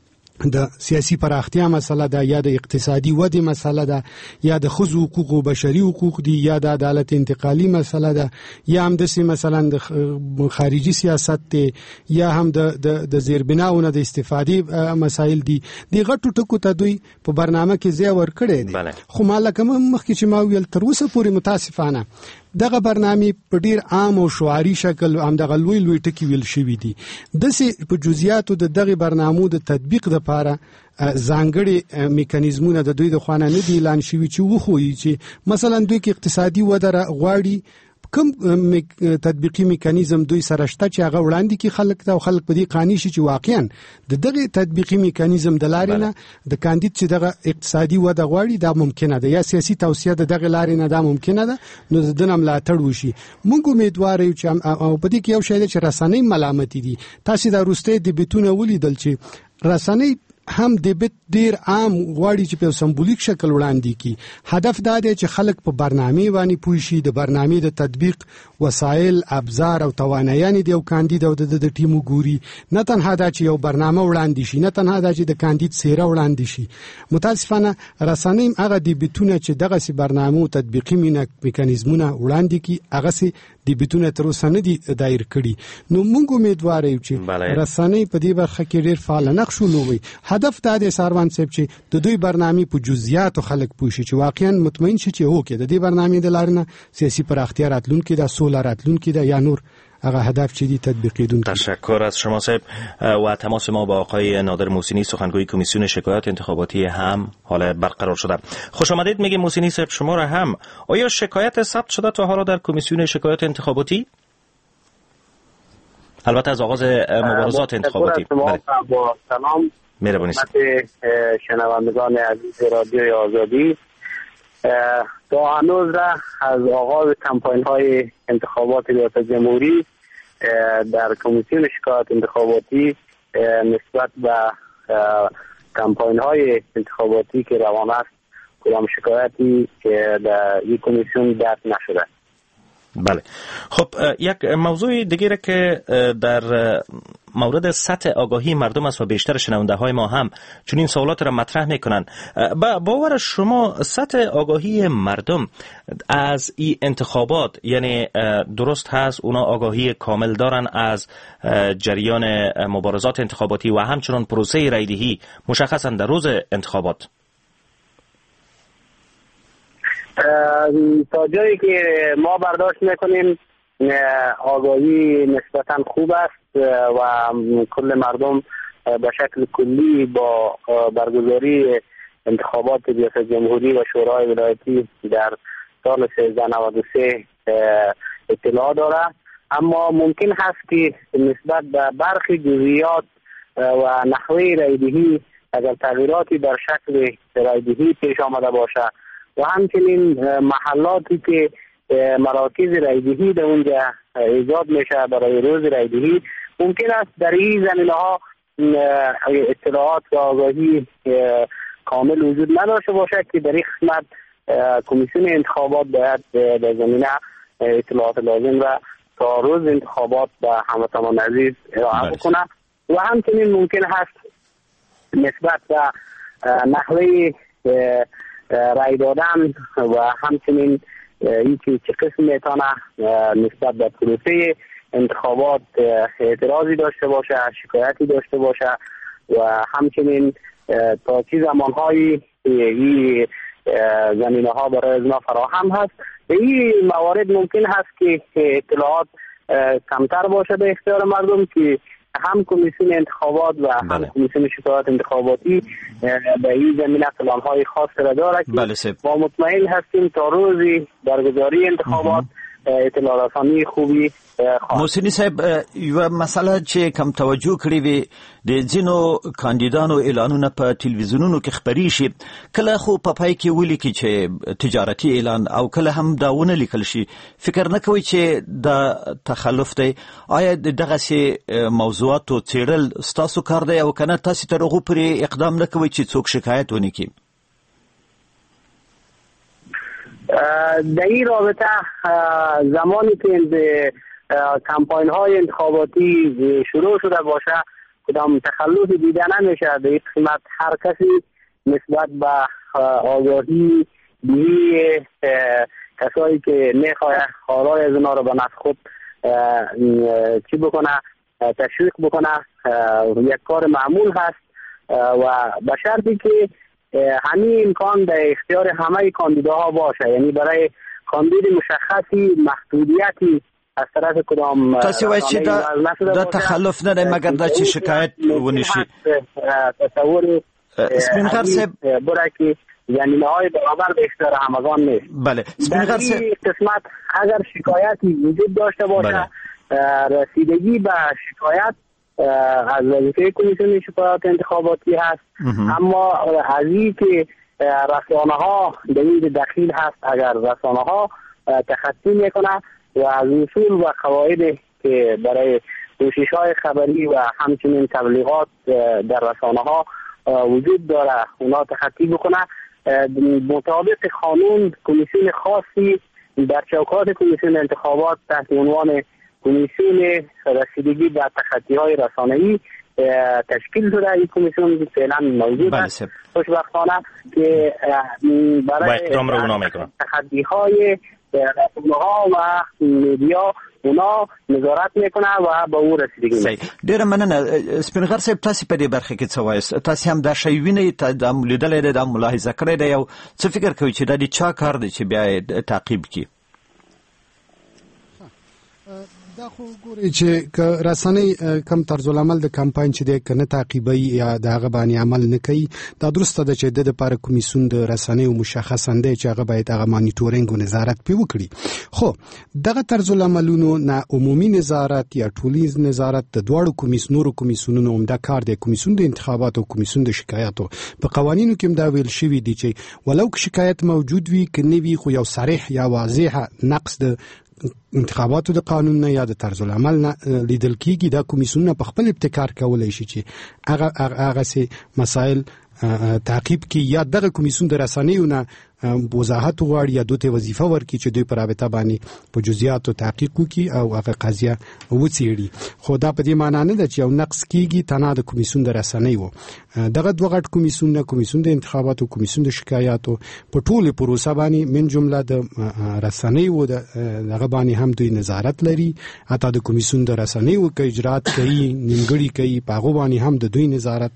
د سیاسي پراختیا مسله ده یا د اقتصادي ودې مسله ده یا د ښځو حقوق او بشري حقوق دي یا د عدالت انتقالي مسله ده یا هم د سي مثلا د خارجي سیاست ته یا هم د د زیربناونه د استفادې مسایل دي. د غټو ټکو ته دوی په برنامه کې ځای ورکړي دي. خو مالکه مخکې چې ما ویل تر اوسه پورې متاسفانه دغه برنامه په ډیر عام او شعاري شکل هم دغه لوی لوی ټکی ویل شوی دي. د سې په جزئیاتو د دغه برنامو د تطبیق لپاره ځانګړي میکانیزمونه د دوی د خوانه نه دي اعلان شوی چې وخوي چې مثلا دوی کې اقتصادي وده غواړي کوم تطبیقي میکانیزم دوی سره شته چې هغه وړاندې کې خلک ته خلک په دې قانع شي چې واقعا د دغه تطبیقي میکانیزم د لارې نه د کاندید چې دغه اقتصادي وده غواړي دا ممکنه ده یا سیاسي توسعه د دغه لارې نه دا ممکنه ده نو د دنه ملاتړ وشي. موږ امیدوار یو چې او په دې کې یو شی چې رسنۍ ملامتي دي. تاسو دا روسته د بیتونه ولیدل چې رسنۍ هم د بیت ډیر عام غواړي چې په سمبولیک شکل وړاندې کی. هدف دا دی چې خلک په برنامه باندې پوه شي د برنامه د تطبیق وسایل ابزار او توانایان دی او کاندید او د ټیمو ګوري نه تنها دا چې یو برنامه وړاندې شي نه تنها دا چې د کاندید سیره وړاندې شي. متاسفانه رسنۍ هغه د بیتونه چې دغه سي برنامه او تطبیقي میکانیزمونه وړاندې کی هغه سي د بیتونه تر اوسه نه دي دایر کړي. نو موږ امیدوار یو چې رسنۍ په دې برخه کې ډیر فعال نقش ولوي. هدف دا دی ساروان صاحب چې د دوی برنامه په جزئیات خلک پوښي چې واقعا مطمئن شي چې هو کې د دې برنامه د لارنه سیاسي پراختیا راتلونکي د سولر راتلونکي د یا نور هغه هدف چی دی تطبیقیدون. تشکر از شما صاحب. و تماس ما با آقای نادر محسنی سخنگوی کمیسیون شکایات انتخاباتی هم حالا برقرار شده. خوش آمدید میگیم محسنی صاحب شما را هم. آیا شکایت ثبت شده تا حالا در کمیسیون شکایات انتخاباتی؟ البته از آغاز مبارزات انتخاباتی. بله. با سلام مهربانی شنوندگان عزیز رادیو آزادی. تا هنوز را از آغاز کمپاین های انتخابات ریاست جمهوری در کمیسیون شکایات انتخاباتی نسبت به کمپاین های انتخاباتی که روان است کدام شکایتی که در این کمیسیون درج نشده. بله. خب یک موضوع دیگه که در مورد سطح آگاهی مردم است و بیشتر شنونده های ما هم چون این سوالات را مطرح میکنن. با باور شما سطح آگاهی مردم از این انتخابات یعنی درست هست اونا آگاهی کامل دارن از جریان مبارزات انتخاباتی و همچنان پروسه رایدهی مشخصا در روز انتخابات؟ تا جایی که ما برداشت میکنیم آگاهی نسبتا خوب است و کل مردم به شکل کلی با برگزاری انتخابات ریاست جمهوری و شورای ولایتی در سال سیزده نود و سه اطلاع داره، اما ممکن هست که نسبت به برخی جزئیات و نحوه رایدهی اگر تغییراتی در شکل رایدهی پیش آمده باشه و همچنین محلاتی که مراکز رایدهی در اونجا ایجاد میشه برای روز رایدهی، ممکن است در این زمینه ها اطلاعات و آگاهی کامل وجود نداشته باشه که در این قسمت کمیسیون انتخابات باید در زمینه اطلاعات لازم را تا روز انتخابات به هموطنان عزیز ارائه بکنه و همچنین ممکن هست نسبت به نحوه رای دادن و همچنین اینکه چه قسم میتونه نسبت به پروسه انتخابات اعتراضی داشته باشه، شکایتی داشته باشه و همچنین تا چه زمانهایی این زمینه ها برای ازنا فراهم هست. به این موارد ممکن هست که اطلاعات کمتر باشه به اختیار مردم که هم کمیسیون انتخابات و هم بله. کمیسیون شکایات انتخاباتی به این زمینه پلان‌های خاص را داره که بله ما مطمئن هستیم تا روزی برگزاری انتخابات اطلاع رسانی خوبی موسینی صاحب یو مسله چې کم توجه کړی وي د ځینو کاندیدانو اعلانونه په تلویزیونونو کې خبري شي، کله خو په پای کې ولیکي چې تجارتي اعلان او کله هم داونه لیکل شي. فکر نه کوي چې د تخلف دی؟ آیا دغه سي موضوعاتو څېړل ستاسو کار دی او کنه تاسو تر هغه پورې اقدام نه کوي چې څوک شکایت ونه کړي؟ در این رابطه زمانی که کمپاین های انتخاباتی شروع شده باشه کدام تخلف دیده نمیشه. در این قسمت هر کسی نسبت به آگاهی بیهی کسایی که میخواه خارای از اونا رو به نفع خود چی بکنه تشویق بکنه یک کار معمول هست و به شرطی که همین امکان در اختیار همه کاندیداها باشه، یعنی برای کاندید مشخصی محدودیتی از طرف کدام تاسو وایي چې دا تخلف نه دی مګر دا چې شکایت ونشي. تصور سپینغر صاحب برای که زمینه های برابر به اختیار همگان نیست. بله سپینغر صاحب قسمت اگر شکایتی وجود داشته باشه رسیدگی به شکایت از وظیفه کمیسیون شکایات انتخاباتی هست، اما از این که رسانه ها در این دخیل هست اگر رسانه ها تخطی میکنه و از اصول و قواعد که برای کوشش های خبری و همچنین تبلیغات در رسانه ها وجود داره اونا تخطی بکنه، مطابق قانون کمیسیون خاصی در چوکات کمیسیون انتخابات تحت عنوان کمیسیون رسیدگی به تخطی های رسانه‌ای تشکیل شده. این کمیسیون فعلا موجود است خوشبختانه که برای تخطی های رسانه ها و میدیا اونا نظارت میکنه و به او رسیدگی میکنه. ډیره مننه سپینغر صاحب، تاسو په دې برخه کې څه وایي؟ تاسو هم دا شی وینئ، د لیدلې ده، د ملاحظه کړې ده، یو څه فکر کوي چې دا د چا کار دی چې بیا تعقیب کړي؟ دا خو ګوري چې رسنۍ کم طرز العمل د کمپاین چې د کنه تعقیبي یا د هغه باندې عمل نه کوي، دا درسته ده چې د لپاره کمیسیون د رسنۍ او مشخصاً دی چې هغه باید هغه مانیټورینګ او نظارت پی وکړي. خو دغه طرز العملونو نه عمومي نظارت یا ټولیز نظارت د دوړو کمیسیونونو کمیسیونونو هم دا کار دی. کمیسیون د انتخاباتو او کمیسیون د شکایاتو په قوانینو کې دا ویل شوی دی چې ولو که شکایت موجود وي که نه وي خو یو صریح یا واضح نقص د انتخاباتو د قانون نه یا د طرز العمل نه لیدل کیږي، دا کمیسیون په خپل ابتکار کولای شي چې هغه هغه سي مسائل تعقیب کی یا دغه کمیسیون د رسنیو نه وضاحت غواړي یا دوی ته وظیفه ورکړي چې دوی پر رابطه باندې په جزئیاتو تحقیق وکړي او هغه قضیه وڅېړي. خو دا په دې معنی نه ده چې یو نقص کیږي تنها د کمیسیون د رسنیو. دغه دوه غټ کمیسیون، کمیسیون د انتخاباتو، کمیسیون د شکایاتو په ټوله پروسه باندې من جمله د رسنیو دغه باندې هم دوی نظارت لري. حتی د کمیسیون د رسنیو کې اجرات کوي، نیمګړي کوي، په هغه باندې هم د دوی نظارت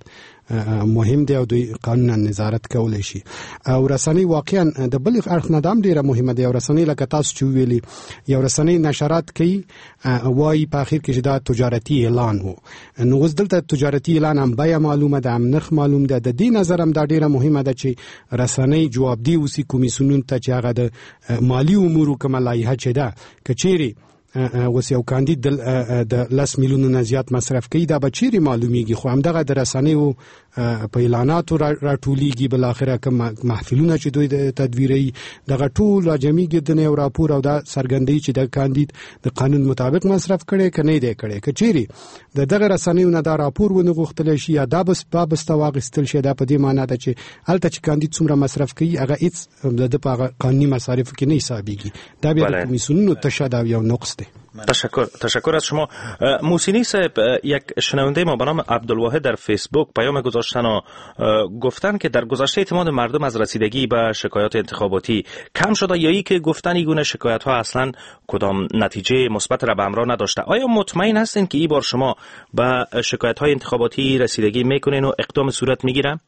مهم دی او دوی قانون نظارت کولای شي. او رسنۍ واقعا د بل اړخ نه دام ډیره مهمه دی. او رسنۍ لکه تاسو چې ویلي یو رسنۍ نشرات کوي وایي په اخر کې چې دا تجارتي اعلان وو، نو اوس دلته تجارتي اعلان هم بیا معلومه ده، هم نرخ معلوم ده. د دې نظر هم دا ډیره مهمه ده چې رسنۍ جوابدي اوسي کمیسیونونو ته چې هغه د مالی امورو کومه لایحه چې ده کچېري اوس یو کاندید د لاس میلیونو نه زیات مصرف کوي دا به چیرې معلومیږي. خو همدغه د رسنیو په اعلاناتو راټولیږي، بل اخره کوم محفلونه چې دوی د تدویري دغه ټول راجمعي ګدنې او راپور او دا سرګندۍ چې د کاندید د قانون مطابق مصرف کړي کنه دی کړي کچېري د دغه رسنیو نه دا راپور ونه غوښتل شي یا دا بس بابسته واغستل شي. دا په دې معنی ده چې الته چې کاندید څومره مصرف کوي هغه هیڅ د په قانوني مصارف کې نه حسابيږي. دا بیا د کمیسیونونو تشدد یو نقص دی. تشکر تشکر از شما. موسینی صاحب، یک شنونده ما به نام عبدالواحد در فیسبوک پیام گذاشتن و گفتن که در گذشته اعتماد مردم از رسیدگی به شکایات انتخاباتی کم شده یا ای که گفتن این گونه شکایت ها اصلا کدام نتیجه مثبت را به همراه نداشته. آیا مطمئن هستین که این بار شما به شکایت های انتخاباتی رسیدگی میکنین و اقدام صورت میگیرن؟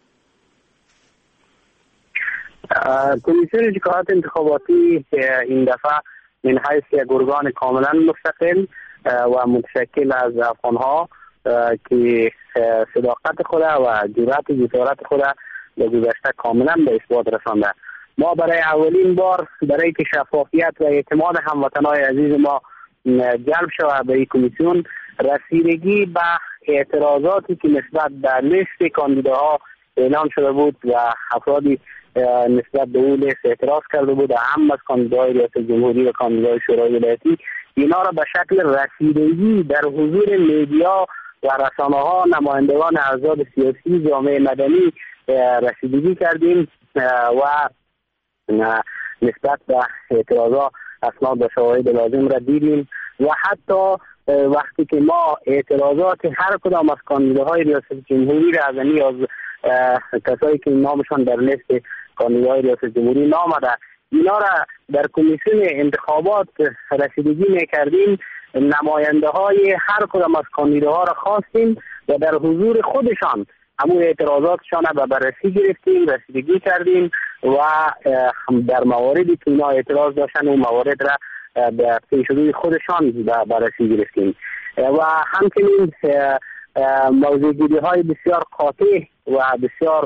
کمیسیون شکایات انتخاباتی این دفعه من حیث یک ارگان کاملا مستقل و متشکل از افغانها که صداقت خود و جرأت جسارت خود به گذشته کاملا به اثبات رسانده. ما برای اولین بار برای که شفافیت و اعتماد هموطنان عزیز ما جلب شود به این کمیسیون، رسیدگی به اعتراضاتی که نسبت به لیست کاندیداها اعلام شده بود و افرادی نسبت به اون لیست اعتراض کرده بود، هم از کاندیدای ریاست جمهوری و کاندیدای شورای ولایتی، اینا را به شکل رسیدگی در حضور میدیا و رسانه‌ها، نمایندگان احزاب سیاسی، جامعه مدنی رسیدگی کردیم و نسبت به اعتراضات اسناد و شواهد لازم را دیدیم و حتی وقتی که ما اعتراضات هر کدام از کاندیداهای ریاست جمهوری را از نیاز کسایی که نامشان در لیست کاندیدای ریاست جمهوری نامده اینا را در کمیسیون انتخابات رسیدگی میکردیم، نماینده های هر کدام از کاندیداها را خواستیم و در حضور خودشان همون اعتراضاتشان را بررسی گرفتیم، رسیدگی کردیم و در مواردی که اینا اعتراض داشتن اون موارد را به پیشروی خودشان بررسی گرفتیم و همچنین موضوعگیری های بسیار قاطع و بسیار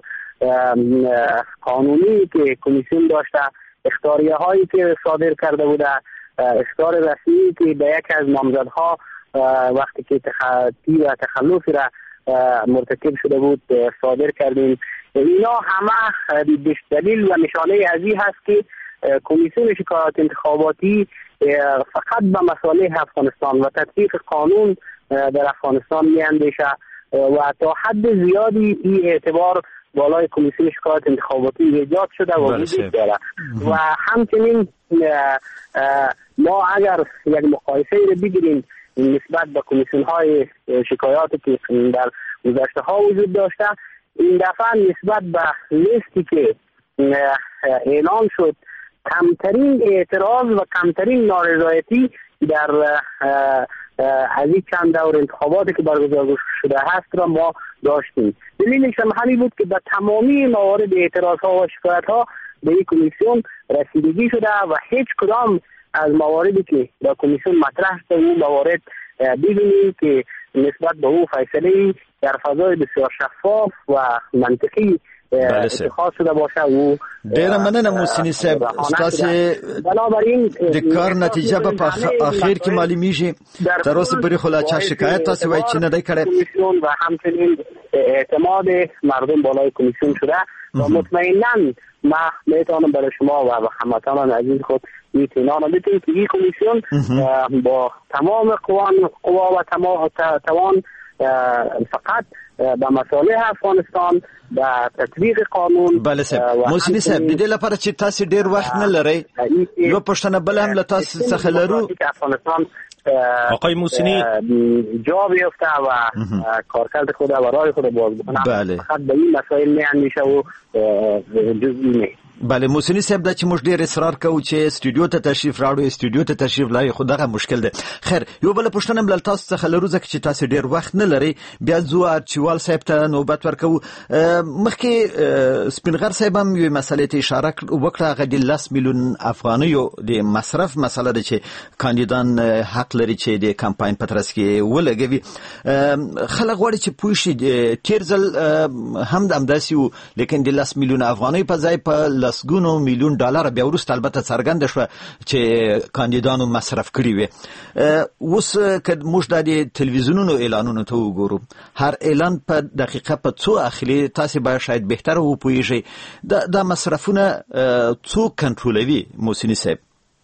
قانونی که کمیسیون داشته، اخطاریه هایی که صادر کرده بوده، اخطار رسمی که به یک از نامزدها وقتی که تخطی و تخلفی را مرتکب شده بود صادر کردیم. اینا همه دلیل و نشانه از این هست که کمیسیون شکایات انتخاباتی فقط به مصالح افغانستان و تطبیق قانون در افغانستان می اندیشه و تا حد زیادی این اعتبار بالای کمیسیون شکایات انتخاباتی ایجاد شده و وجود داره و همچنین ما اگر یک مقایسه رو بگیریم نسبت به کمیسیون های شکایاتی که در گذشته ها وجود داشته، این دفعه نسبت به لیستی که اعلام شد کمترین اعتراض و کمترین نارضایتی در از این چند دور انتخاباتی که برگزار شده هست را ما داشتیم. دلیلش هم همین بود که به تمامی موارد اعتراض ها و شکایت ها به این کمیسیون رسیدگی شده و هیچ کدام از مواردی که در کمیسیون مطرح شده اون موارد ببینیم که نسبت به اون فیصله در فضای بسیار شفاف و منطقی اتخاذ شده باشه. او ډیره مننه موسینی صاحب، ستاسو د کار نتیجه به په اخر کې معلومیږي. تر اوسه پورې خو لا چا شکایت تاسو وایي چې نه دی کړی و همچنین اعتماد مردم بالای کمیسیون شده و مطمئناً ما میتونم برای شما و هموطنان عزیز خود اطمینان بدیم که این کمیسیون با تمام قوا و تمام توان فقط به مصالح افغانستان به تطبیق قانون. بله صاحب، موسینی صاحب د دې لپاره چې تاسو ډیر وخت نه لرئ یو پښتنه بل هم له تاسو څخه لرو. افغانستان آقای موسینی جا بیفته و کارکرد خود و راه خود باز بکنه. بله. فقط به این مسائل می اندیشه و جزئی نه. بله موسنی صاحب دا چې موږ ډیر اصرار کوو چې استودیو ته تشریف راوړو استودیو ته تشریف لای خو دغه مشکل دی. خیر یو بل پوښتنه بل تاسو څخه لرو ځکه چې تاسو ډیر وخت نه لري بیا زو ارچوال صاحب ته نوبت ورکو. مخکې سپینغر صاحب هم یو مسلې ته اشاره وکړه غدي لس میلیون افغانیو د مصرف مسله ده چې کاندیدان حق لري چې د کمپاین په ترڅ کې ولګوي. خلک غواړي چې پوه شي تیر ځل هم د امداسي وو لیکن د لس میلیون افغانۍ په ځای په لسګونو میلیون ډالر بیا وروسته البته څرګنده شوه چې کاندیدانو مصرف کړي وي. اوس که موږ د تلویزیونونو اعلانونو ته وګورو هر اعلان په دقیقه په څو اخلي تاسو به شاید بهتر وپوهیږئ دا مصرفونه څوک کنټرولوي موسنی صاحب؟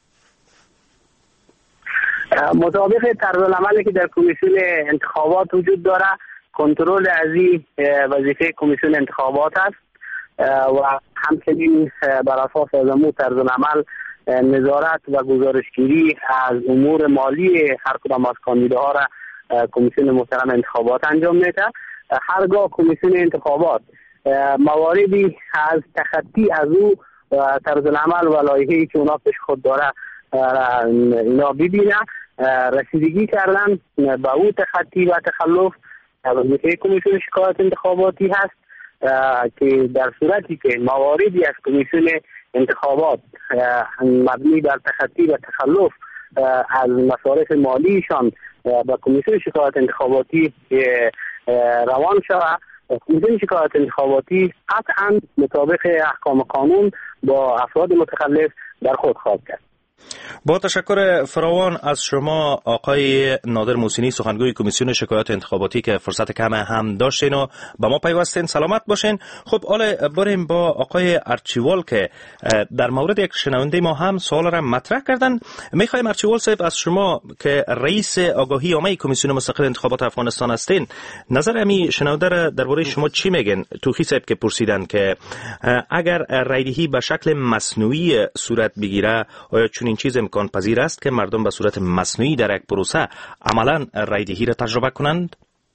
مطابق طرزالعملی که در کمیسیون انتخابات وجود داره کنترل از این وظیفه کمیسیون انتخابات است و همچنین بر اساس از امور طرزالعمل نظارت و گزارشگیری از امور مالی هر کدام از کاندیداها را کمیسیون محترم انتخابات انجام میده. هرگاه کمیسیون انتخابات مواردی از تخطی از او طرزالعمل و لایحه‌ای که اونا پیش خود داره اینا ببینه رسیدگی کردن به او تخطی و تخلف وظیفه کمیسیون شکایت انتخاباتی هست که در صورتی که مواردی از کمیسیون انتخابات مبنی بر تخطی و تخلف از مصارف مالیشان به کمیسیون شکایت انتخاباتی روان شود کمیسیون شکایت انتخاباتی قطعا مطابق احکام قانون با افراد متخلف در خود خواهد کرد. با تشکر فراوان از شما آقای نادر موسینی سخنگوی کمیسیون شکایات انتخاباتی که فرصت کم هم داشتین و با ما پیوستین. سلامت باشین. خب حالا بریم با آقای ارچیوال که در مورد یک شنونده ما هم سوال را مطرح کردن. میخوایم ارچیوال صاحب از شما که رئیس آگاهی عامه کمیسیون مستقل انتخابات افغانستان هستین نظر امی شنونده را درباره شما چی میگن؟ توخی صاحب که پرسیدن که اگر رایدهی به شکل مصنوعی صورت بگیره آیا چون این چیز امکان پذیر است که مردم به صورت مصنوعی در یک پروسه عملا رایدهی را تجربه کنند؟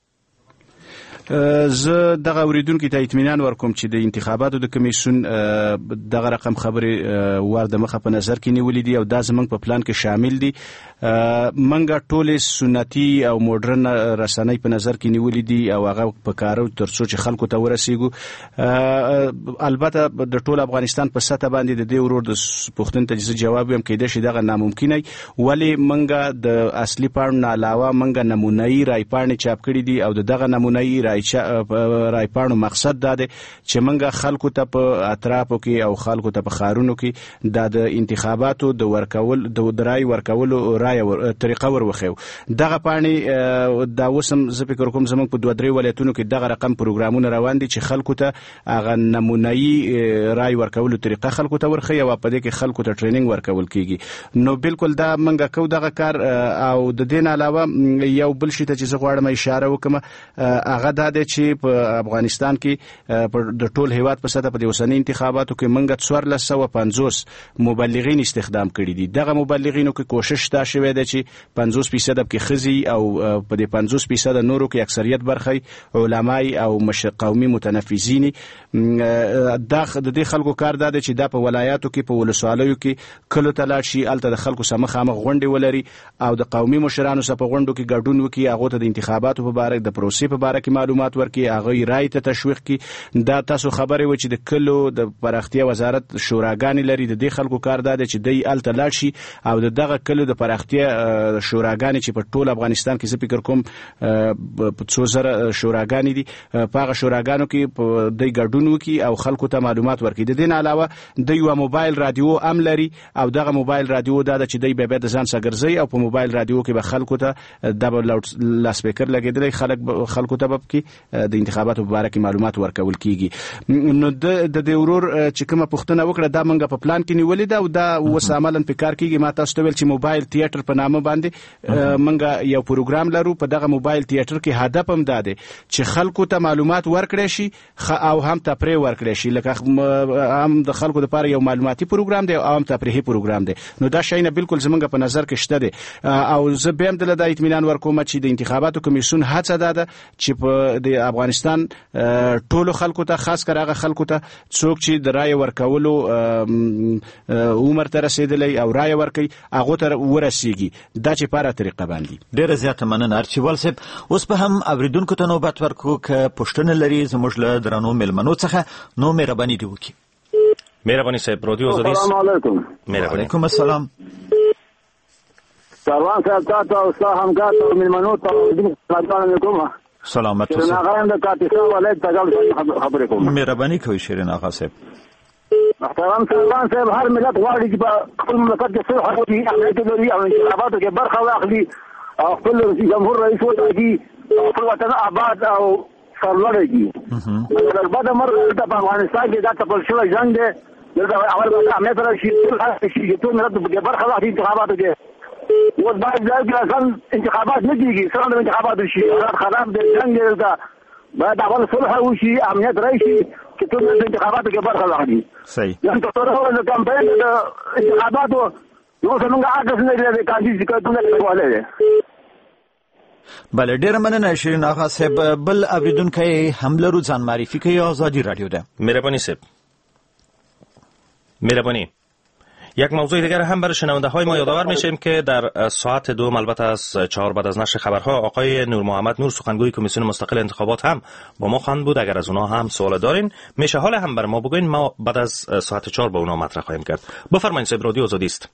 زه دغه اوریدونکو ته اطمینان ورکوم چې د انتخاباتو د کمیسیون دغه رقم خبرې ور د مخه په نظر کې نیولې دي او دا زمونږ په پلان کې شامل دي. منګه ټولې سنتي او مډرن رسنۍ په نظر کې نیولې دي او هغه په کارو ترڅو چې خلکو ته ورسیږو. البته د ټول افغانستان په سطح باندې د دې ورور د پوښتنې ته جواب هم کېده شي دغه ناممکنه ولی منګه د اصلي پاڼو علاوه منګه نمونه‌ای رای پاڼې چاپ کړې دي او دغه نمونه‌ای رای رای پاڼو مقصد دا دی چې منګه خلکو ته په اطرافو کې او خلکو ته په خارونو کې د انتخاباتو د ورکول د رای ورکولو رای طریقه ورخو. دغه پاڼې دا وسم زه فکر کوم زمونږ په دوه درې ولایتونو کې دغه رقم پروګرامونه روان دي چې خلکو ته هغه نمونه‌ای رای ورکولو طریقه خلکو ته ورخي او په دې کې خلکو ته ټریننګ ورکول کیږي. نو بالکل دا منګه کو دغه کار او د دین علاوه یو بل شي ته چې زه غواړم اشاره وکم هغه دا دی چې په افغانستان کې د ټول هیواد په سطح په اوسنۍ انتخاباتو کې منګه څوارلس سوه پنځوس مبلغین استخدام کړي دي. دغه مبلغینو کې کوشش تا شوې ده چې پنځوس فیصد کې خزي او په دې پنځوس فیصد نورو کې اکثریت برخې علماي او قومي متنفذین. دا د دې خلکو کار ده چې دا په ولایاتو کې په ولسوالیو کې کله تلاړ شي الته د خلکو سره مخامخ غونډې ولري او د قومي مشرانو سره په غونډو کې ګډون وکړي هغه ته د انتخاباتو په اړه د پروسې په اړه کې معلومات ورکړي هغه رای ته تشویق کړي. دا تاسو خبرې و چې د کلو د پراختیا وزارت شوراګانې لري د دې خلکو کار ده چې د الته لاړ شي او دغه کلو د پراختیا شوراګانې چې په ټول افغانستان کې زه فکر کوم په څو زره شوراګانې دي په هغه شوراګانو کې د ګډون وکړي او خلکو ته معلومات ورکړي. د دې علاوه د یو موبایل رادیو ام لري او دغه موبایل رادیو دا چې د به د ځان سګرځي او په موبایل رادیو کې به خلکو ته د لاس سپیکر لګیدل خلک خلکو ته به کې د انتخاباتو په اړه کې معلومات ورکول کیږي. نو د د ورور چې کومه پوښتنه وکړه دا منګه په پلان کې نیولې ده او دا وساملن په کار کیږي. ما تاسو ته ویل چې موبایل تیاتر په نامه باندې منګه یو پروګرام لرو. په دغه موبایل تیاتر کې هدف هم دا دی چې خلکو ته معلومات ورکړي شي او هم تفریح ورکړي شي لکه هم د خلکو لپاره یو معلوماتي پروګرام دی او هم تفریحي پروګرام دی. نو دا شی نه بالکل زمونږ په نظر کې شته دی او زه به هم د اطمینان ورکوم چې د انتخاباتو کمیسیون هڅه ده چې په د افغانستان ټولو خلکو ته، خاص کر هغه خلکو ته څوک چې د رای ورکولو عمر ته رسیدلی او رای ورکوي هغه ته ورسیږي. دا چې پاره طریقه باندې ډیره زیاته مننه ارچیوال صاحب. اوس به هم اوریدونکو ته نوبت ورکو که پوښتنه لري زموږ له درنو مېلمنو څخه، نو مهرباني دې وکړي. مهرباني صاحب، رادیو آزادی. السلام علیکم. وعلیکم السلام. سروان صاحب تاسو او تاسو همکار او مېلمنو ته سلام علیکم. سلامت اوسئ. شیرین آقا هم د کاتیسا ولایت تګل خبرې کوم. مهرباني کوئ شیرین آقا صاحب. محترم سروان صاحب، هر ملت غواړي چې په خپل مملکت کې صلح وکړي، امنیت ولري او انتخاباتو کې برخه واخلي او خپل جمهور رئیس وټاکي او خپل وطن آباد او سرلوړی کړي. البته مرګ په افغانستان کې دا تپل شوی جنګ دی. دلته اول به امنیت راشي، چې ټول ملت کې برخه واخلي انتخاباتو کې. اوس باید ځای کې اصلا انتخابات نه کېږي، څرنګه انتخابات شي، حالات خراب دی، جنګ دی. دلته باید اول صلح وشي، امنیت راشي چې ټول ملت انتخاباتو کې برخه واخلي. صحیح. نن تاسو د کمپاین د انتخاباتو نو څنګه اګه نه لري کاندید چې کومه کوله ده. بله ډیره مننه شیرین آقا صاحب. بل اوریدونکی هم لرو، ځان معرفي کوي. آزادی رادیو ده. مهربانی صاحب. مهربانی. یک موضوع دیگر هم برای شنونده های ما یادآور میشیم که در ساعت دوم البته از چهار بعد از نشر خبرها آقای نور محمد نور سخنگوی کمیسیون مستقل انتخابات هم با ما خواهند بود. اگر از اونا هم سوال دارین میشه حال هم بر ما بگوین، ما بعد از ساعت چهار با اونا مطرح خواهیم کرد. بفرمایید صاحب، رادیو آزادی است.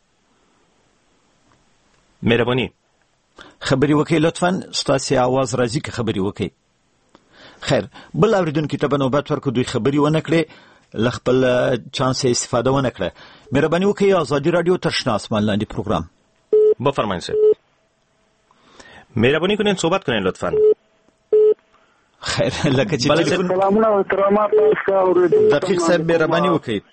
مهربانی خبري وکي لطفا، ستاسي आवाज راځي که خبري وکي. خیر، بل اوریدونکو ته نوبت ورکو، دوی خبري ونه کړي، لخپل چانس استفاده ونه کړه. مهرباني وکړئ آزادی رادیو تر شنه آسمان لاندې پروګرام. بفرمایید صاحب. مهرباني کنین صحبت کنین لطفا. خیر، لکه چې ټلیفون سلامونه او احترامات تاسو دقیق صاحب مهرباني وکړئ.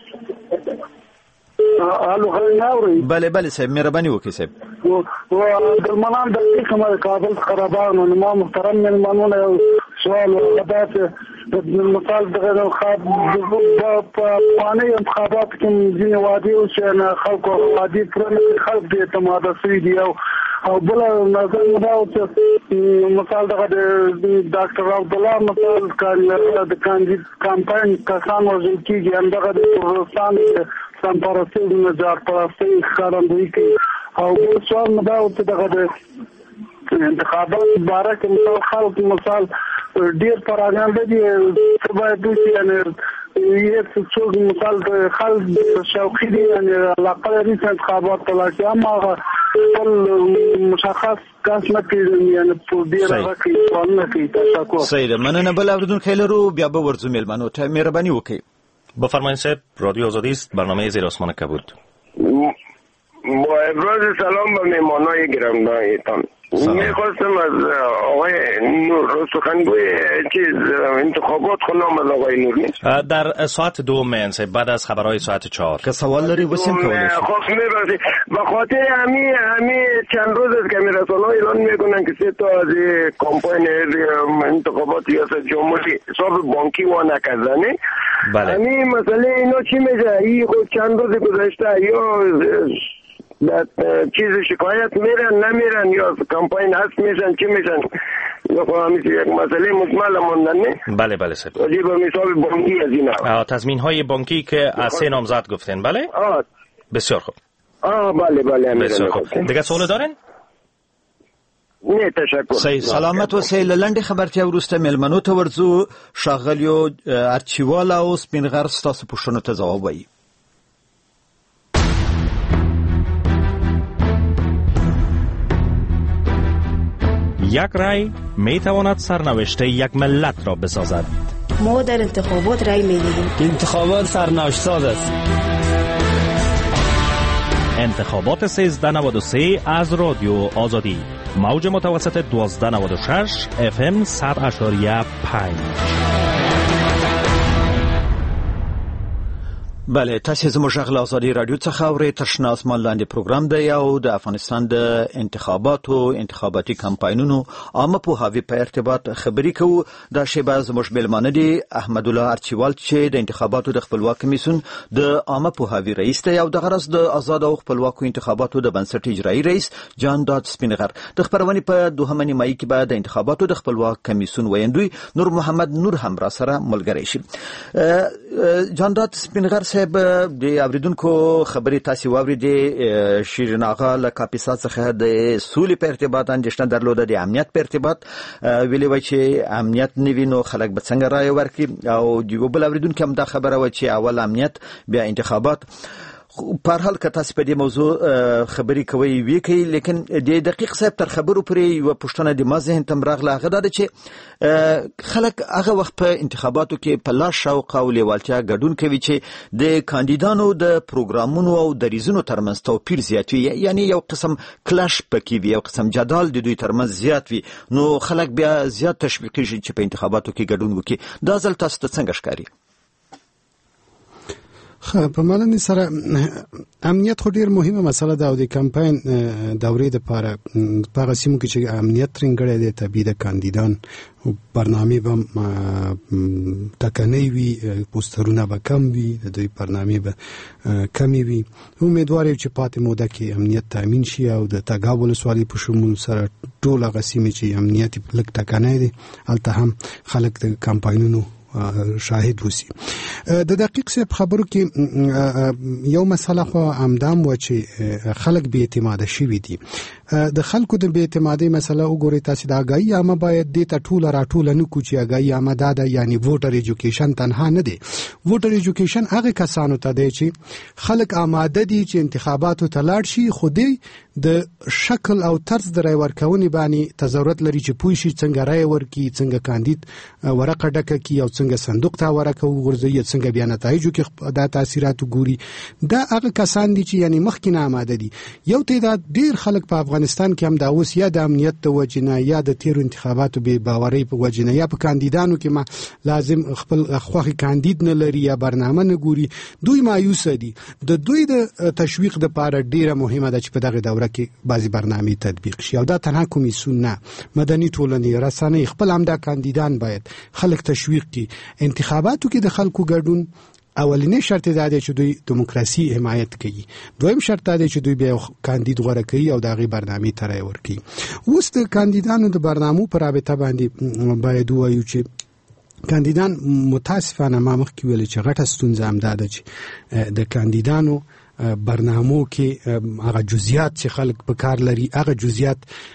الو خلناوري. بله بله صاحب مهرباني وکړئ صاحب. و دلمنان د کومه کابل خرابانو نو محترم مېلمانونه سوال وغدات مثال دغه خاص په پانه انتخابات کې ځینې وادي او چې خلکو وادي پرنه خلک دې اعتماد سوي دي او بل نظر مداو چې مثال دغه د ډاکټر عبد الله مثال کار د کاندید کمپاین کسان وزل کېږي همدغه د پروستان سمپارسي د نجار پرستی ښکارندویي کوي او بل سوال مداو چې دغه د انتخابات باره کې مثال خلک مثال ډیر پراګان دي چې باید دوی یعنی یو څو مثال خلک شوقي دي یعنی علاقه لري چې انتخابات تلاقي اما خپل مشخص کس نه پیژني یعنی په ډیر هغه کې سوال نه کوي. تشکر. صحیح ده، مننه. بل اوریدونکو لرو، بیا به ورځو مېلمنو ته مهرباني وکړئ. بفرمایید صاحب، رادیو آزادی است، برنامه زیر آسمان کبود. با ابراز سلام به مهمانای گرامیتان. میخواستم از آقای نور سخنگوی چیز انتخابات خونم از آقای نور نیست در ساعت دو منصب بعد از خبرهای ساعت چهار که سوال داری وسیم کولیش خب میبرسی به خاطر همی همی چند روز است که میرسانه ها اعلان میکنن که سه تا از کمپاین انتخابات ریاست جمهوری حساب بانکی وا نکردنه. بله. همی مسئله اینا چی میشه؟ این خود چند روز گذشته یا چیز شکایت میرن نمیرن یا کمپاین هست میشن چی میشن یا خواهمی یک مسئله مجمل موندن نه؟ بله بله سر وجه به مثال بانکی از این ها تضمین های بانکی که از سه نامزد گفتین. بله؟ آه. بسیار خوب. آه بله بله بسیار خوب. دیگه سوال دارین؟ نه تشکر. صحیح سلامت و سهیل لنډه خبرتیا وروسته مېلمنو ته ورځو. ښاغلیو ارچیوال او سپینغر ستاسو پوښتنو ته ځواب وایي. یک رای می تواند سرنوشت یک ملت را بسازد. ما در انتخابات رای می دهیم. انتخابات سرنوشت ساز است. انتخابات سیزده نود و سه از رادیو آزادی، موج متوسط دوازده نود و شش اف ام صد اشاریه پنج. بله تاسو زموږ غږ له ازادي رادیو څخه اورئ. تر شنه اسمان لاندې پروګرام دی او د افغانستان د انتخاباتو انتخاباتي کمپاینونو عامه پوهاوی په ارتباط خبري کوو. دا شیبه زموږ میلمانه دي احمد الله ارچیوال چې د انتخاباتو د خپلواک کمیسیون د عامه پوهاوی رئیس دی او د غرض د آزاد او خپلواکو انتخاباتو د بنسټ اجرایی رئیس جان داد سپینغر. د خبرونې په دوهمه نیمایي کې به د انتخاباتو د خپلواک کمیسیون ویندوی نور محمد نور هم را سره ملګری شي. جان داد سپینغر د اوریدونکو خبرې تاسو واوریدې. شیرین آغا له کاپیسا څخه د سولې په ارتباط اندېښنه درلوده، د امنیت په ارتباط ویلي و چې امنیت نوي نو خلک به څنګه رایه ورکړي او د بل اوریدونکو هم دا خبره و چې اول امنیت بیا انتخابات. په هر حال که تاسو په دې موضوع خبرې کوي وی کوي، لیکن د دقیق صاحب تر خبرو پرې یو پوښتنه د ما ذهن ته راغله، هغه دا ده چې خلک هغه وخت په انتخاباتو کې په لا شوق او لیوالتیا ګډون کوي چې د کاندیدانو د پروګرامونو او دریزونو ترمنځ توپیر زیات وي، یعنی یو قسم کلاش پکې وي، یو قسم جدال د دوی ترمنځ زیات وي، نو خلک بیا زیات تشویقي شي چې په انتخاباتو کې ګډون وکړي. دا ځل تاسو ته څنګه ښکاري؟ خو په معنی سره امنیت خو ډیر مهمه مسله ده او د کمپاین دورې لپاره په هغه سیمو کې چې امنیت ترنګړی دی طبیعي د کاندیدان برنامه به ټکنۍ وي، پوسټرونه به کم وي، د دوی برنامه به کمې وي. امیدوار یم چې پاتې موده کې امنیت تامین شي او د تګاب ولسوالۍ په شمول سره ټول هغه سیمې چې امنیت لږ ټکنی دی هلته هم خلک د کمپاینونو شاهد وسی. د دقیق صاحب خبرو کې یو مسله خو همدام و چې خلک بې اعتماده شوي دي. د خلکو د بې اعتمادۍ مسله وګورئ تاسو، د اګایي عامه باید دې ته ټوله راټوله نه کړو چې اګایي عامه دا ده، یعنی ووټر ایجوکیشن تنها نه دی. ووټر ایجوکیشن هغه کسانو ته دی چې خلک آماده دي چې انتخاباتو ته لاړ شي، خو دی د شکل او طرز د رای ورکونې باندې ته ضرورت لري چې پوه شي څنګه رای ورکړي، څنګه کاندید ورقه ډکه کړي او څنګه صندوق ته ورکه وغورځوي، څنګه بیا نتایجو کې دا تاثیرات وګوري. دا هغه کسان دي چې یعنی مخکې نه آماده دي. یو تعداد ډیر خلک په افغانستان کې هم دا اوس یا د امنیت د وجې نه یا د تیرو انتخاباتو بې باورۍ په وجې نه یا په کاندیدانو کې ما لازم خپل خوښې کاندید نه لري یا برنامه نه ګوري، دوی مایوسه دي. د دوی د تشویق دپاره ډیره مهمه ده چې په دغه دوره کې بعضې برنامې تطبیق شي او دا تنها کمیسیون نه، مدني ټولنې، رسنۍ، خپل همدا کاندیدان باید خلک تشویق کړي. انتخاباتو کې د خلکو ګډون اولینی شرط دا دی چې دوی دیموکراسي حمایت کوي، دویم شرط دا دی چې دوی بیا کاندید غوره کوي او د هغې برنامې ته رای ورکوي. اوس د کاندیدانو د برنامو په رابطه باندې باید ووایو چې کاندیدان متاسفانه ما مخکې ویلې چې غټه ستونزه همدا ده چې د کاندیدانو برنامو کې هغه جزئیات چې خلک په کار لري هغه جزئیات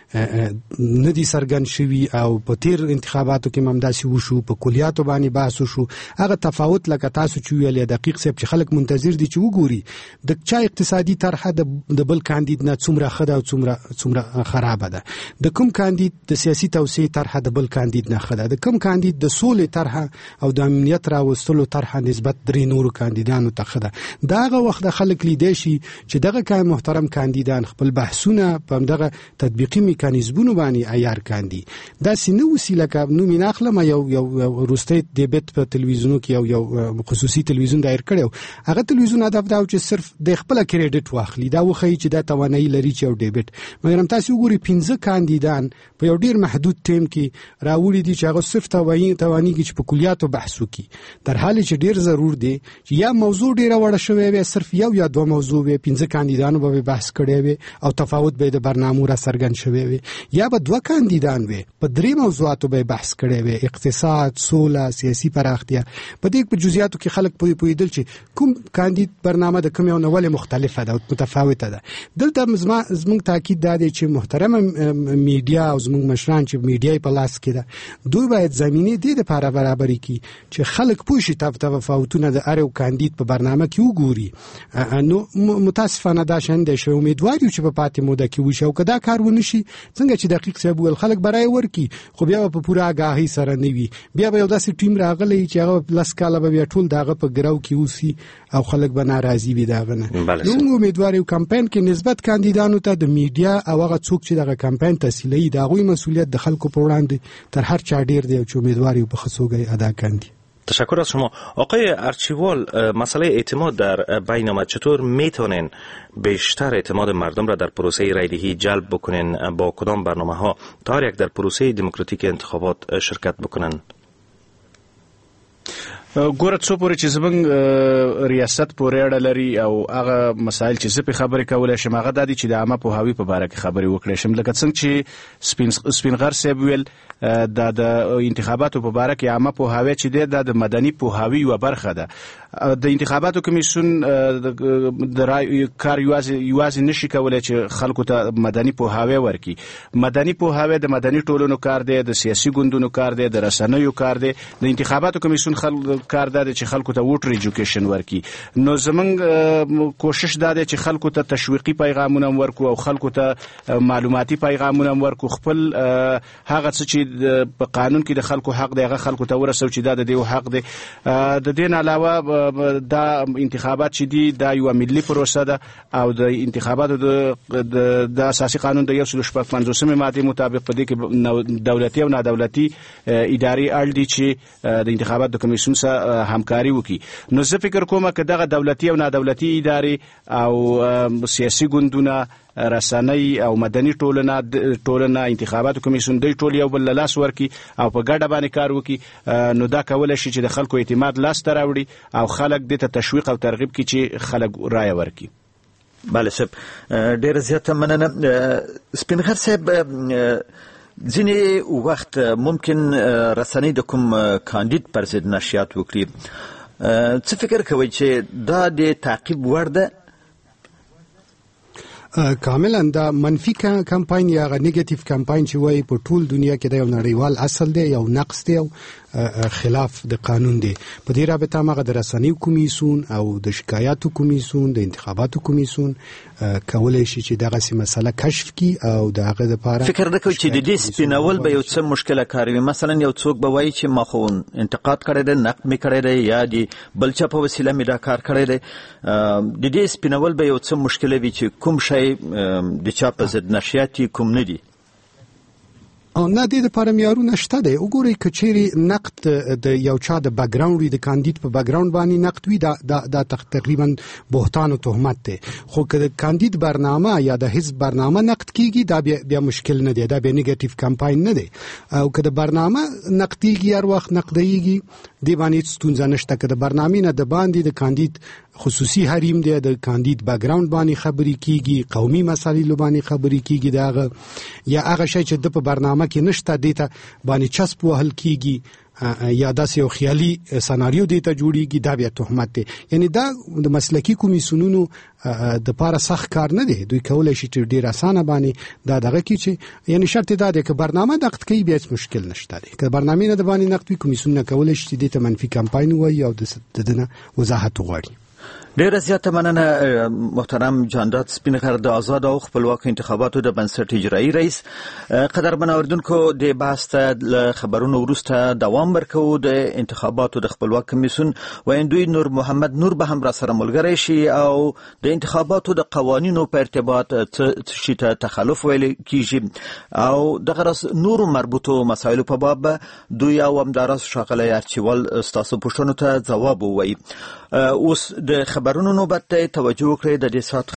نه دي څرګند شوي او په تیر انتخاباتو کې هم داسې وشو، په کلیاتو باندې بحث وشو. هغه تفاوت لکه تاسو چې ویل دقیق صاحب چې خلک منتظر دي چې وګوري د چا اقتصادي طرحه د بل کاندید نه څومره ښه ده او څومره څومره خرابه ده، د کوم کاندید د سیاسي توسعې طرحه د بل کاندید نه ښه ده، د کوم کاندید د سولې طرحه او د امنیت راوستلو طرحه نسبت درې نورو کاندیدانو ته ښه ده. دا هغه وخت د خلک لیدای شي چې دغه کای محترم کاندیدان خپل بحثونه په دغه تطبیقي میکانیزمونو باندې عیار کاندي. دا سینه وسیله کا نو میناخله یو یو روستي دیبت په تلویزیونو کې یو یو خصوصي تلویزیون دایر کړو. هغه تلویزیون هدف دا چې صرف د خپل کریډټ واخلي، دا وخی چې دا توانایي لري چې یو دیبت، مګر تاسو وګورئ پنځه کاندیدان په یو ډیر محدود ټیم کې راوړي دي چې هغه صرف توانایي توانایي کې په کلیاتو بحث وکړي، در حال چې ډیر ضرور دی چې یا موضوع ډیره وړه شوی وي، صرف یو یا دوه موضوع وي، پنځه کاندیدانو به بحث کړي وي او تفاوت به د برنامو را څرګند شوی وي، یا به دوه کاندیدان وي په درې موضوعاتو به بحث کړي وي، اقتصاد، سوله، سیاسي پراختیا. په دې په جزئیاتو کې خلک پوي پویدل چې کوم کاندید برنامه د کوم یو نه ولې مختلفه ده او متفاوته ده. دلته زموږ تاکید دا دی چې محترم میډیا او زموږ مشران چې میډیا په لاس کې ده، دوی باید زمینه دې لپاره برابرې کړي چې خلک پوه شي تفاوتونه د هر یو کاندید په برنامه کې وګوري. نو متاسفانه دا شان دی چې امیدوار یو چې په پاتې موده کې وشي او کدا کار ونه شي څنګه چې دقیق صاحب ول خلک برای ورکی، خو بیا په پوره آگاهی سره نه وي، بیا به یو داسې ټیم راغلی چې هغه لاس کاله به ټول داغه په ګراو کې اوسي او خلک به ناراضي وي داغه نه. نو امیدوار یو کمپاین کې نسبت کاندیدانو ته د میډیا او هغه څوک چې دغه کمپاین تسهیلي دا غوي مسولیت د خلکو په وړاندې تر هر چا ډیر دی چې امیدوار یو په خصوصي ادا کاندي. تشکر از شما. آقای ارچیوال، مسئله اعتماد در بین آمد. چطور میتونین بیشتر اعتماد مردم را در پروسه رایدهی جلب بکنین؟ با کدام برنامه ها تا هر یک در پروسه دموکراتیک انتخابات شرکت بکنن؟ ګوره څو پورې چې زمونږ ریاست پورې اړه لري او هغه مسایل چې زه پې خبرې کولی شم هغه دا دي چې د عامه پوهاوي په باره کې خبرې وکړی شم. لکه څنګه چې سپین غر صاحب ویل دا د انتخاباتو په باره کې عامه پوهاوی چې دی دا د مدني پوهاوي یوه برخه ده. د انتخاباتو کمیسیون د رای کار یوازې نشي کولی چې خلکو ته مدني پوهاوی ورکړي. مدني پوهاوی د مدني ټولنو کار دی، د سیاسي ګوندونو کار دی، د رسنیو کار دی. د انتخاباتو کمیسیون کار دا دی چې خلکو ته ووټر ایجوکیشن ورکړي. نو زمونږ کوشش دا دی چې خلکو ته تشویقي پیغامونه هم ورکړو او خلکو ته معلوماتي پیغامونه هم ورکړو. خپل هغه څه چې په قانون کې د خلکو حق دی هغه خلکو ته ورسو چې دا د دې حق دی. د دې نه علاوه دا انتخابات چې دي دا یو ملي پروسه ده او د انتخاباتو د اساسي قانون د یو سل شپږ پنځوسمې ماده مطابق په دې کې دولتي او نادولتي ادارې اړ دي چې د انتخاباتو د کمیسیون سره همکاري وکړي. نو زه فکر کوم چې دغه دولتي او نادولتي ادارې او سیاسي ګوندونه، رسنۍ او مدني ټولنه ټولنه انتخاباتو کمیسیون دوی ټول یو بل لاس ورکړي او په ګډه باندې کار وکړي. نو دا کولای شي چې د خلکو اعتماد لاس ته راوړي او خلک دې ته تشویق او ترغیب کړي چې خلک رایه ورکړي. بله صاحب، ډېره زیاته مننه. سپین غر صاحب، ځینې وخت ممکن رسنۍ د کوم کاندید پر ضد نشریات وکړي. څه فکر کوئ چې دا د تعقیب وړ ده؟ کاملا دا منفي کمپاین یا نیگیټیو کمپاین چې وایي په ټول دنیا کې دا یو نړیوال اصل دی، یو نقص دی او خلاف د قانون دی. په دې رابطه هغه د رسنیو کمیسیون او د شکایاتو کمیسیون، د انتخاباتو کمیسیون کولای شي چې دغه سي مسله کشف کړي او د هغه لپاره فکر وکړي چې د دې سپینول به یو څه مشکله کار وي. مثلا یو څوک به وایي چې ما خو انتقاد کړی دی، نقد می کړی دی، یا د بل چا په وسیله می دا کار کړی دی. د دې سپینول به یو څه مشکله وي چې کوم شی د چا په ضد نشریات کوم نه دي. او نه دې لپاره معیارونه شته دی. وګورئ که چیرې نقد د یو چا د بیکګراوند وي، د کاندید په بیکګراوند باندې نقد وي، دا دا تقریبا بهتان او تهمت دی. خو که د کاندید برنامه یا د حزب برنامه نقد کیږي دا بیا, بیا مشکل نه دی، دا بیا نیگیټیو کمپاین نه دی. او که د برنامه نقدیږي هر وخت نقدیږي دی باندې ستونزه نشته. که د برنامې نه د باندې د کاندید خصوصي حریم دی، د کاندید بیکګراوند باندې خبرې کیږي، قومي مسایلو باندې خبرې کیږي، دا یا هغه شی چې د په برنامه کې نشته دیته باندې چسپ وهل کیږي یا داسې یو خیالي سناریو دیته جوړیږي، دا بیا تهمت دی. یعنی دا د مسلکي کمیسیونونو د پاره سخت کار نه دی. دوی کولای شي چې ډیر اسانه باندې دا دغه کی چې یعنی شرط دا دی چې برنامه نقد کوي بیا مشکل نشته دی. که برنامه نه د باندې نقد کوي کمیسیون نه کولای شي دیته منفي کمپاین وایي او د دنه وضاحت وغواړي. ډیره زیاته مننه محترم جانداد سپین غر د آزاد او خپلواک انتخاباتو د بنسټ اجرایی رئیس. قدرمن اوریدونکو، د بحث ته خبرونو وروسته دوام ورکوو. د انتخاباتو د خپلواک کمیسیون ویندوی نور محمد نور به هم را سره ملګری شي او د انتخاباتو د قوانینو په ارتباط څه شي ته تخلف ویل کیږي او دغه نور مربوطو مسایلو په باب دوی او همداراز ښاغلی ارچیوال ستاسو پوښتنو ته ځواب ووایي. اوس د خبرونو نوبت ته توجه وکړئ. د دې ساعت